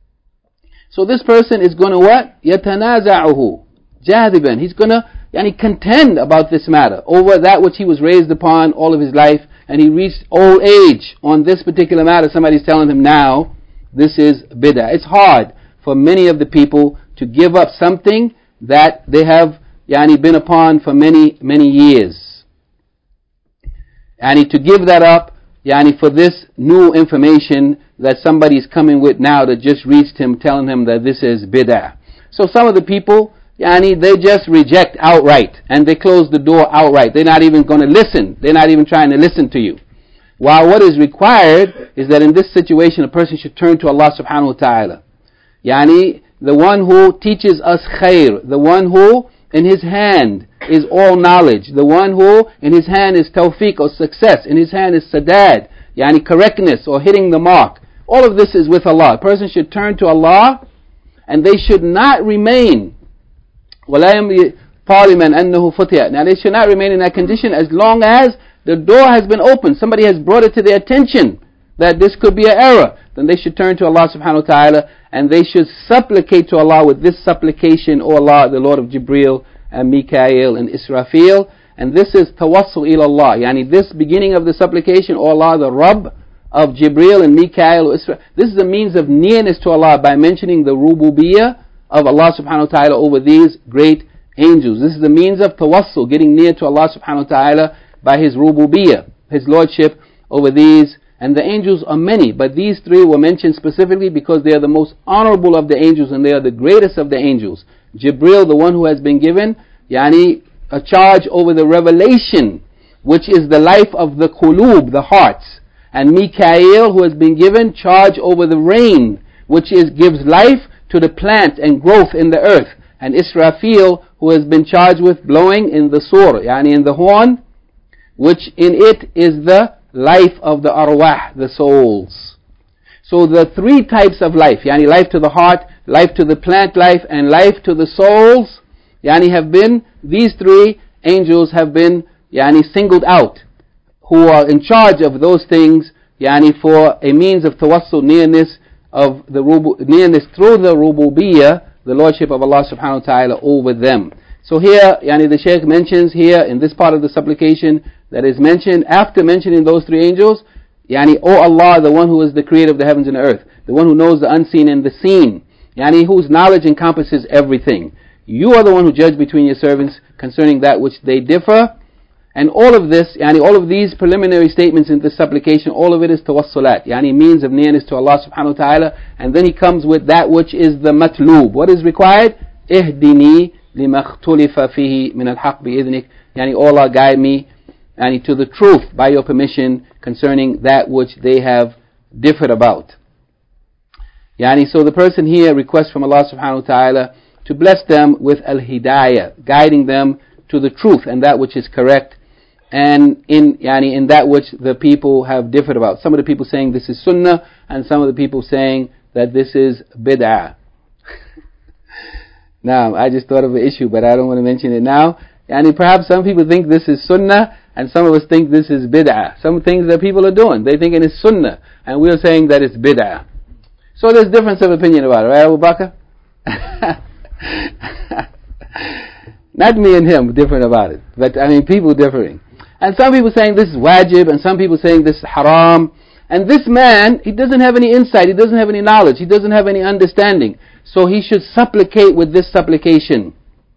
So this person is going to what? يَتَنَازَعُهُ جَاذِبًا. He's going to yani, contend about this matter over that which he was raised upon all of his life, and he reached old age on this particular matter. Somebody's telling him now, this is bid'ah. It's hard for many of the people to give up something that they have yani, been upon for many, many years. And to give that up yani, for this new information that somebody's coming with now that just reached him, telling him that this is bid'ah. So some of the people, yani, they just reject outright, and they close the door outright. They're not even going to listen. They're not even trying to listen to you. While what is required is that in this situation a person should turn to Allah subhanahu wa ta'ala. Yani, the one who teaches us khair, the one who in his hand is all knowledge, the one who in his hand is tawfiq or success, in his hand is sadad, yani correctness or hitting the mark. All of this is with Allah. A person should turn to Allah, and they should not remain وَلَا يَمْلِي طَالِمًا أَنَّهُ فُتِيَ. Now they should not remain in that condition as long as the door has been opened. Somebody has brought it to their attention that this could be an error. Then they should turn to Allah subhanahu wa ta'ala, and they should supplicate to Allah with this supplication, O Allah, the Lord of Jibreel and Mikael and Israfil. And this is tawassul ila Allah. Yani this beginning of the supplication, O Allah, the Rabb of Jibreel and Mikael, Israfil. This is a means of nearness to Allah by mentioning the rububiyyah of Allah subhanahu wa ta'ala over these great angels. This is the means of tawassul, getting near to Allah subhanahu wa ta'ala by His rububiyyah, His lordship over these. And the angels are many, but these three were mentioned specifically because they are the most honorable of the angels, and they are the greatest of the angels. Jibreel, the one who has been given yani a charge over the revelation, which is the life of the qulub, the hearts. And Mikael, who has been given charge over the rain, which is gives life to the plant and growth in the earth. And Israfil, who has been charged with blowing in the sur, yani in the horn, which in it is the life of the arwah, the souls. So the three types of life, yani life to the heart, life to the plant life, and life to the souls, yani have been, these three angels have been yani singled out, who are in charge of those things, yani for a means of tawassul, nearness of the rubu, nearness through the rububiyyah, the lordship of Allah subhanahu wa ta'ala over them. So here, yani the Shaykh mentions here in this part of the supplication that is mentioned after mentioning those three angels, yani O Allah, the one who is the creator of the heavens and the earth, the one who knows the unseen and the seen, yani whose knowledge encompasses everything. You are the one who judge between your servants concerning that which they differ. And all of this, yani all of these preliminary statements in this supplication, all of it is tawassulat, yani means of nearness to Allah subhanahu wa ta'ala. And then he comes with that which is the matloob. What is required? Ihdini lima khtulifa fihi min al-haq bi-idhnik. Yani, oh Allah, guide me yani, to the truth by your permission concerning that which they have differed about. Yani, so the person here requests from Allah subhanahu wa ta'ala to bless them with al-hidayah, guiding them to the truth and that which is correct, and in yani in that which the people have differed about. Some of the people saying this is sunnah, and some of the people saying that this is bid'ah. Now, I just thought of an issue, but I don't want to mention it now. Yani perhaps some people think this is sunnah, and some of us think this is bid'ah. Some things that people are doing, they think it's sunnah, and we're saying that it's bid'ah. So there's difference of opinion about it, right, Abu Bakr? Not me and him different about it, but I mean people differing. And some people saying this is wajib, and some people saying this is haram. And this man, he doesn't have any insight, he doesn't have any knowledge, he doesn't have any understanding. So he should supplicate with this supplication.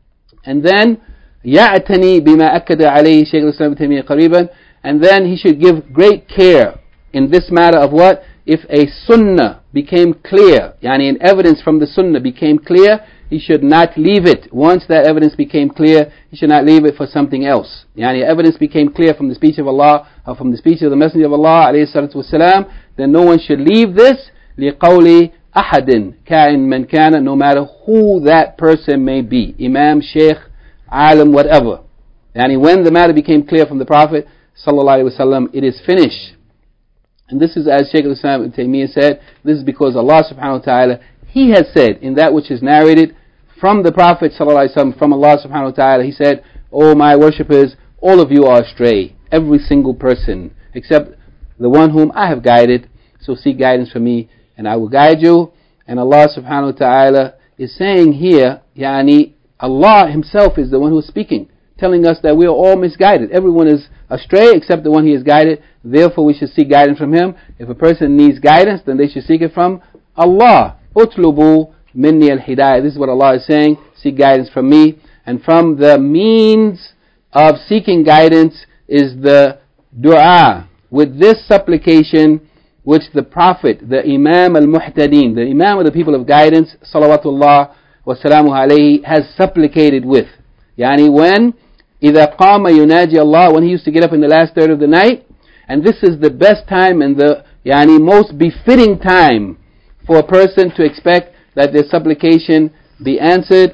And then, يَعْتَنِي بِمَا أَكَّدَ عَلَيْهِ شَيْخُ الْإِسْلَامِ ابْنُ تَيْمِيَّةَ قَرِيبًا. And then he should give great care in this matter of what? If a sunnah became clear, yani an evidence from the sunnah became clear, he should not leave it. Once that evidence became clear, he should not leave it for something else. Yani evidence became clear from the speech of Allah, or from the speech of the Messenger of Allah, alayhi salatu wasalam, then no one should leave this, لِقَوْلِ أَحَدٍ كَائِن مَنْ كَانَ, no matter who that person may be, Imam, Sheikh, Alim, whatever. Yani when the matter became clear from the Prophet, sallallahu alayhi wasallam, it is finished. And this is, as Shaykh al-Islam ibn Taymiyyah said, this is because Allah subhanahu wa ta'ala, He has said in that which is narrated from the Prophet sallallahu alaihi wasallam, from Allah subhanahu wa ta'ala, He said, "O my worshippers, all of you are astray, every single person, except the one whom I have guided, so seek guidance from me, and I will guide you." And Allah subhanahu wa ta'ala is saying here, yani, Allah Himself is the one who is speaking, telling us that we are all misguided. Everyone is astray except the one He has guided. Therefore we should seek guidance from Him. If a person needs guidance, then they should seek it from Allah. Utlubu minni al-hidayah. This is what Allah is saying. Seek guidance from me. And from the means of seeking guidance is the dua. With this supplication, which the Prophet, the Imam al-Muhtadeen, the Imam of the people of guidance, salawatullah wa salamu alayhi, has supplicated with. Yani when, إِذَا قَامَ يُنَاجِي Allah, when he used to get up in the last third of the night, and this is the best time and the yani most befitting time for a person to expect that their supplication be answered.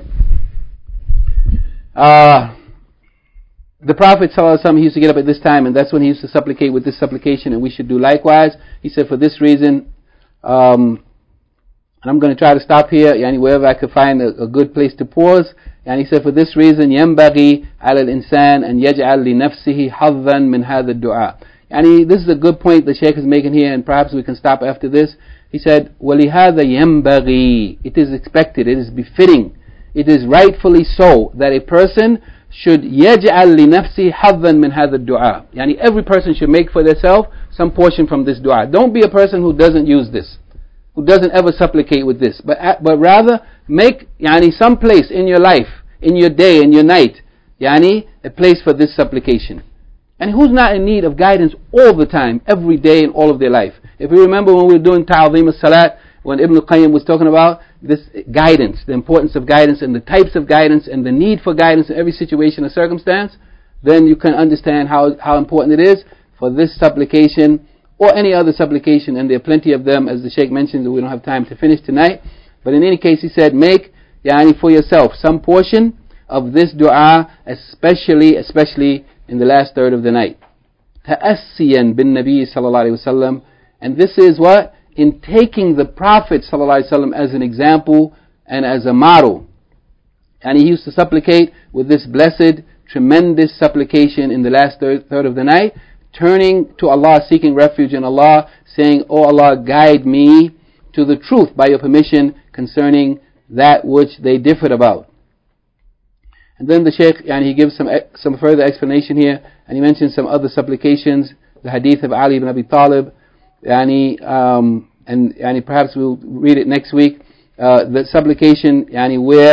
Uh, the Prophet ﷺ, he used to get up at this time, and that's when he used to supplicate with this supplication, and we should do likewise. He said, for this reason, um, and I'm going to try to stop here, yani wherever I could find a, a good place to pause. And he said, for this reason, ينبغي على الإنسان أن يجعل لنفسه حظا من هذا الدعاء. Yani this is a good point the Shaykh is making here, and perhaps we can stop after this. He said, وَلِهَذَا يَنْبَغِي, it is expected, it is befitting, it is rightfully so that a person should يَجْعَلْ لِنَفْسِهِ حَظًّا مِنْ هَذَا الدُّعَاء. Yani every person should make for themselves some portion from this dua. Don't be a person who doesn't use this, who doesn't ever supplicate with this, but but rather make yani some place in your life, in your day, in your night, yani a place for this supplication. And who's not in need of guidance all the time, every day in all of their life? If you remember when we were doing Ta'zim al-Salat, when Ibn al-Qayyim was talking about this guidance, the importance of guidance and the types of guidance and the need for guidance in every situation or circumstance, then you can understand how, how important it is for this supplication or any other supplication, and there are plenty of them, as the Shaykh mentioned, that we don't have time to finish tonight. But in any case, he said, make yani for yourself some portion of this dua, especially, especially in the last third of the night. تَأَسِّيًا بِالنَّبِيِّ صلى الله عليه وسلم. And this is what? In taking the Prophet صلى الله عليه وسلم as an example and as a model. And he used to supplicate with this blessed, tremendous supplication in the last third, third of the night, turning to Allah, seeking refuge in Allah, saying, "O Allah, guide me to the truth by your permission concerning that which they differed about." And then the Shaykh, yani, he gives some some further explanation here, and he mentions some other supplications, the hadith of Ali ibn Abi Talib, yani, um, and yani, perhaps we'll read it next week, uh, the supplication yani, where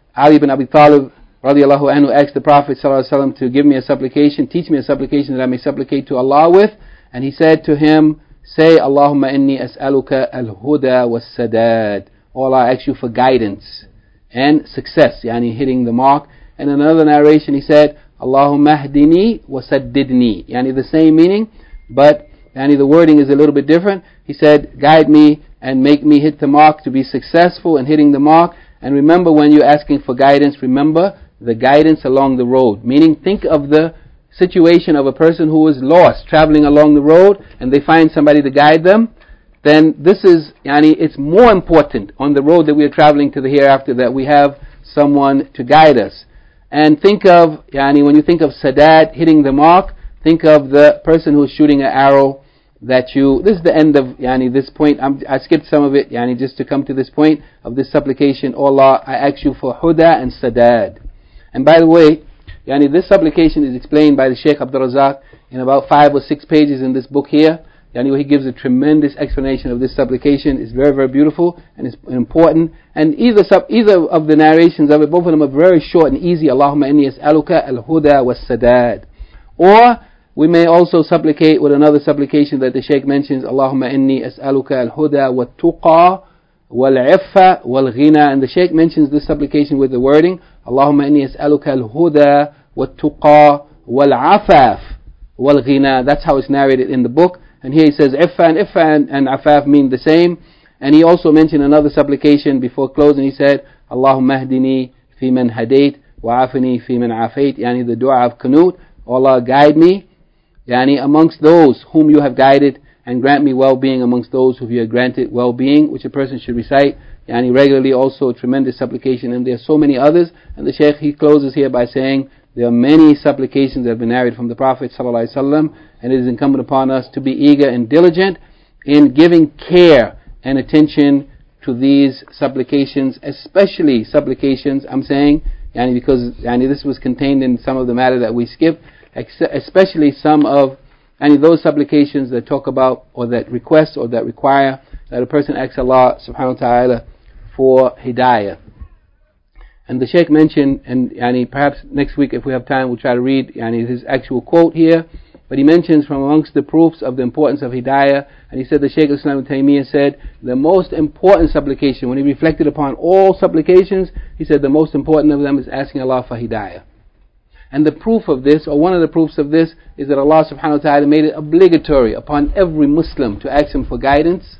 Ali ibn Abi Talib radiallahu anhu asked the Prophet sallallahu alaihi wasallam to give me a supplication, teach me a supplication that I may supplicate to Allah with. And he said to him, say, Allahumma inni as'aluka al-huda was-sadad. Oh Allah, I ask you for guidance and success, yani hitting the mark. And in another narration he said, Allahumma hdini wa saddidni, yani the same meaning, but yani the wording is a little bit different. He said, guide me and make me hit the mark to be successful in hitting the mark. And remember, when you're asking for guidance, remember the guidance along the road. Meaning, think of the situation of a person who is lost, traveling along the road, and they find somebody to guide them. Then this is, yani, it's more important on the road that we are traveling to the hereafter that we have someone to guide us. And think of, yani, when you think of sadad, hitting the mark, think of the person who is shooting an arrow that you, this is the end of, yani, this point. I'm, I skipped some of it, yani, just to come to this point of this supplication. Oh Allah, I ask you for huda and sadad. And by the way, yani, this supplication is explained by the Shaykh Abdul Razak in about five or six pages in this book here. Yani, he gives a tremendous explanation of this supplication. It's very, very beautiful and it's important. And either sub, either of the narrations of it, both of them are very short and easy. Allahumma inni as'aluka al-huda was-sadad. Or we may also supplicate with another supplication that the Shaykh mentions, Allahumma inni as'aluka al-huda wat-tuqa wal-'iffa wal-ghina. And the Shaykh mentions this supplication with the wording, Allahumma inni as'aluka al-huda wat-tuqa wal-'afaf wal-ghina. That's how it's narrated in the book. And here he says, Iffa and Iffa and, and Afaf mean the same. And he also mentioned another supplication before closing. He said, Allahumma hdini fi man hadait wa afini fi man afait. Yani the dua of Qunut. Allah, guide me, yani amongst those whom you have guided, and grant me well-being amongst those whom you have granted well-being, which a person should recite yani regularly. Also a tremendous supplication, and there are so many others. And the Shaykh, he closes here by saying, there are many supplications that have been narrated from the Prophet ﷺ, and it is incumbent upon us to be eager and diligent in giving care and attention to these supplications, especially supplications, I'm saying, yani because yani this was contained in some of the matter that we skipped, especially some of yani those supplications that talk about, or that request, or that require that a person asks Allah subhanahu wa ta'ala for hidayah. And the Shaykh mentioned, and yani, perhaps next week if we have time we'll try to read yani, his actual quote here, but he mentions from amongst the proofs of the importance of hidayah, and he said, the Shaykh al-Islam ibn Taymiyyah said, the most important supplication, when he reflected upon all supplications, he said the most important of them is asking Allah for hidayah. And the proof of this, or one of the proofs of this, is that Allah subhanahu wa ta'ala made it obligatory upon every Muslim to ask Him for guidance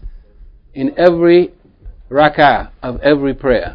in every rak'ah of every prayer.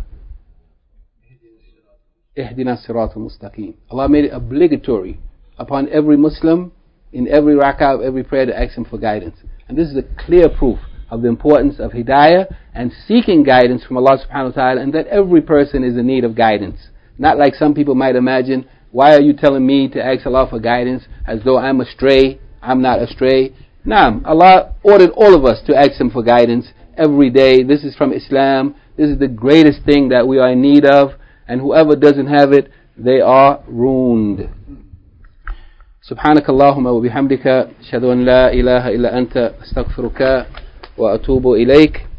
Ihdina siratal mustaqim. Allah made it obligatory upon every Muslim in every rak'ah of every prayer to ask Him for guidance. And this is a clear proof of the importance of hidayah and seeking guidance from Allah subhanahu wa ta'ala, and that every person is in need of guidance. Not like some people might imagine, why are you telling me to ask Allah for guidance as though I'm astray? I'm not astray. Naam, Allah ordered all of us to ask Him for guidance every day. This is from Islam. This is the greatest thing that we are in need of. And whoever doesn't have it, they are ruined. سبحانك اللهم وبحمدك أشهد أن لا إله إلا أنت أستغفرك وأتوب إليك.